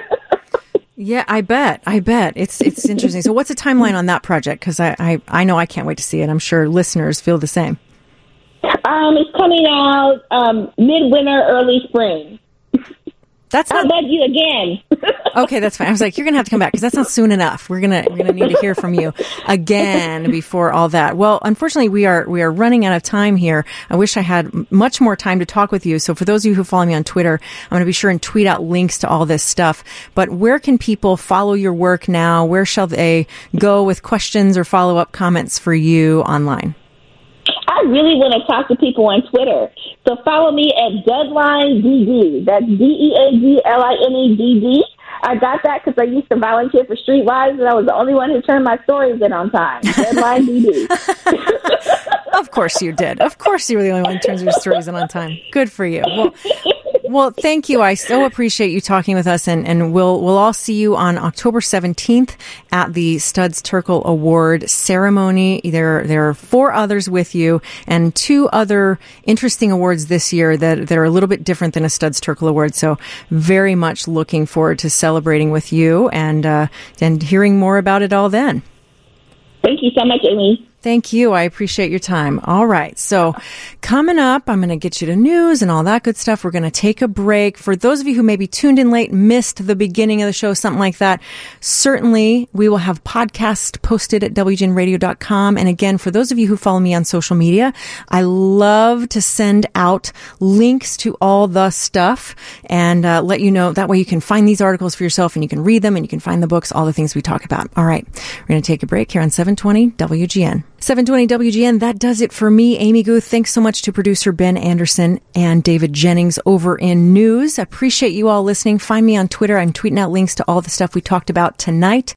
Yeah, I bet it's interesting. So, what's the timeline on that project? Because I know I can't wait to see it. I'm sure listeners feel the same. It's coming out midwinter, early spring. I'll beg you again. Okay, that's fine. I was like, you're going to have to come back because that's not soon enough. We're going to need to hear from you again before all that. Well, unfortunately, we are running out of time here. I wish I had much more time to talk with you. So for those of you who follow me on Twitter, I'm going to be sure and tweet out links to all this stuff. But where can people follow your work now? Where shall they go with questions or follow-up comments for you online? I really want to talk to people on Twitter. So follow me at DeadlineDD. That's DeadlineDD. I got that because I used to volunteer for Streetwise, and I was the only one who turned my stories in on time. DeadlineDD. Of course you did. Of course you were the only one who turns your stories in on time. Good for you. Well, thank you. I so appreciate you talking with us, and we'll all see you on October 17th at the Studs Terkel Award ceremony. There are 4 others with you and 2 other interesting awards this year that are a little bit different than a Studs Terkel Award. So very much looking forward to celebrating with you and hearing more about it all then. Thank you so much, Amy. Thank you. I appreciate your time. All right. So coming up, I'm going to get you to news and all that good stuff. We're going to take a break. For those of you who maybe tuned in late, missed the beginning of the show, something like that, certainly we will have podcasts posted at WGNradio.com. And again, for those of you who follow me on social media, I love to send out links to all the stuff and let you know. That way you can find these articles for yourself and you can read them and you can find the books, all the things we talk about. All right. We're going to take a break here on 720 WGN. 720 WGN, that does it for me, Amy Guth. Thanks so much to producer Ben Anderson and David Jennings over in news. Appreciate you all listening. Find me on Twitter. I'm tweeting out links to all the stuff we talked about tonight.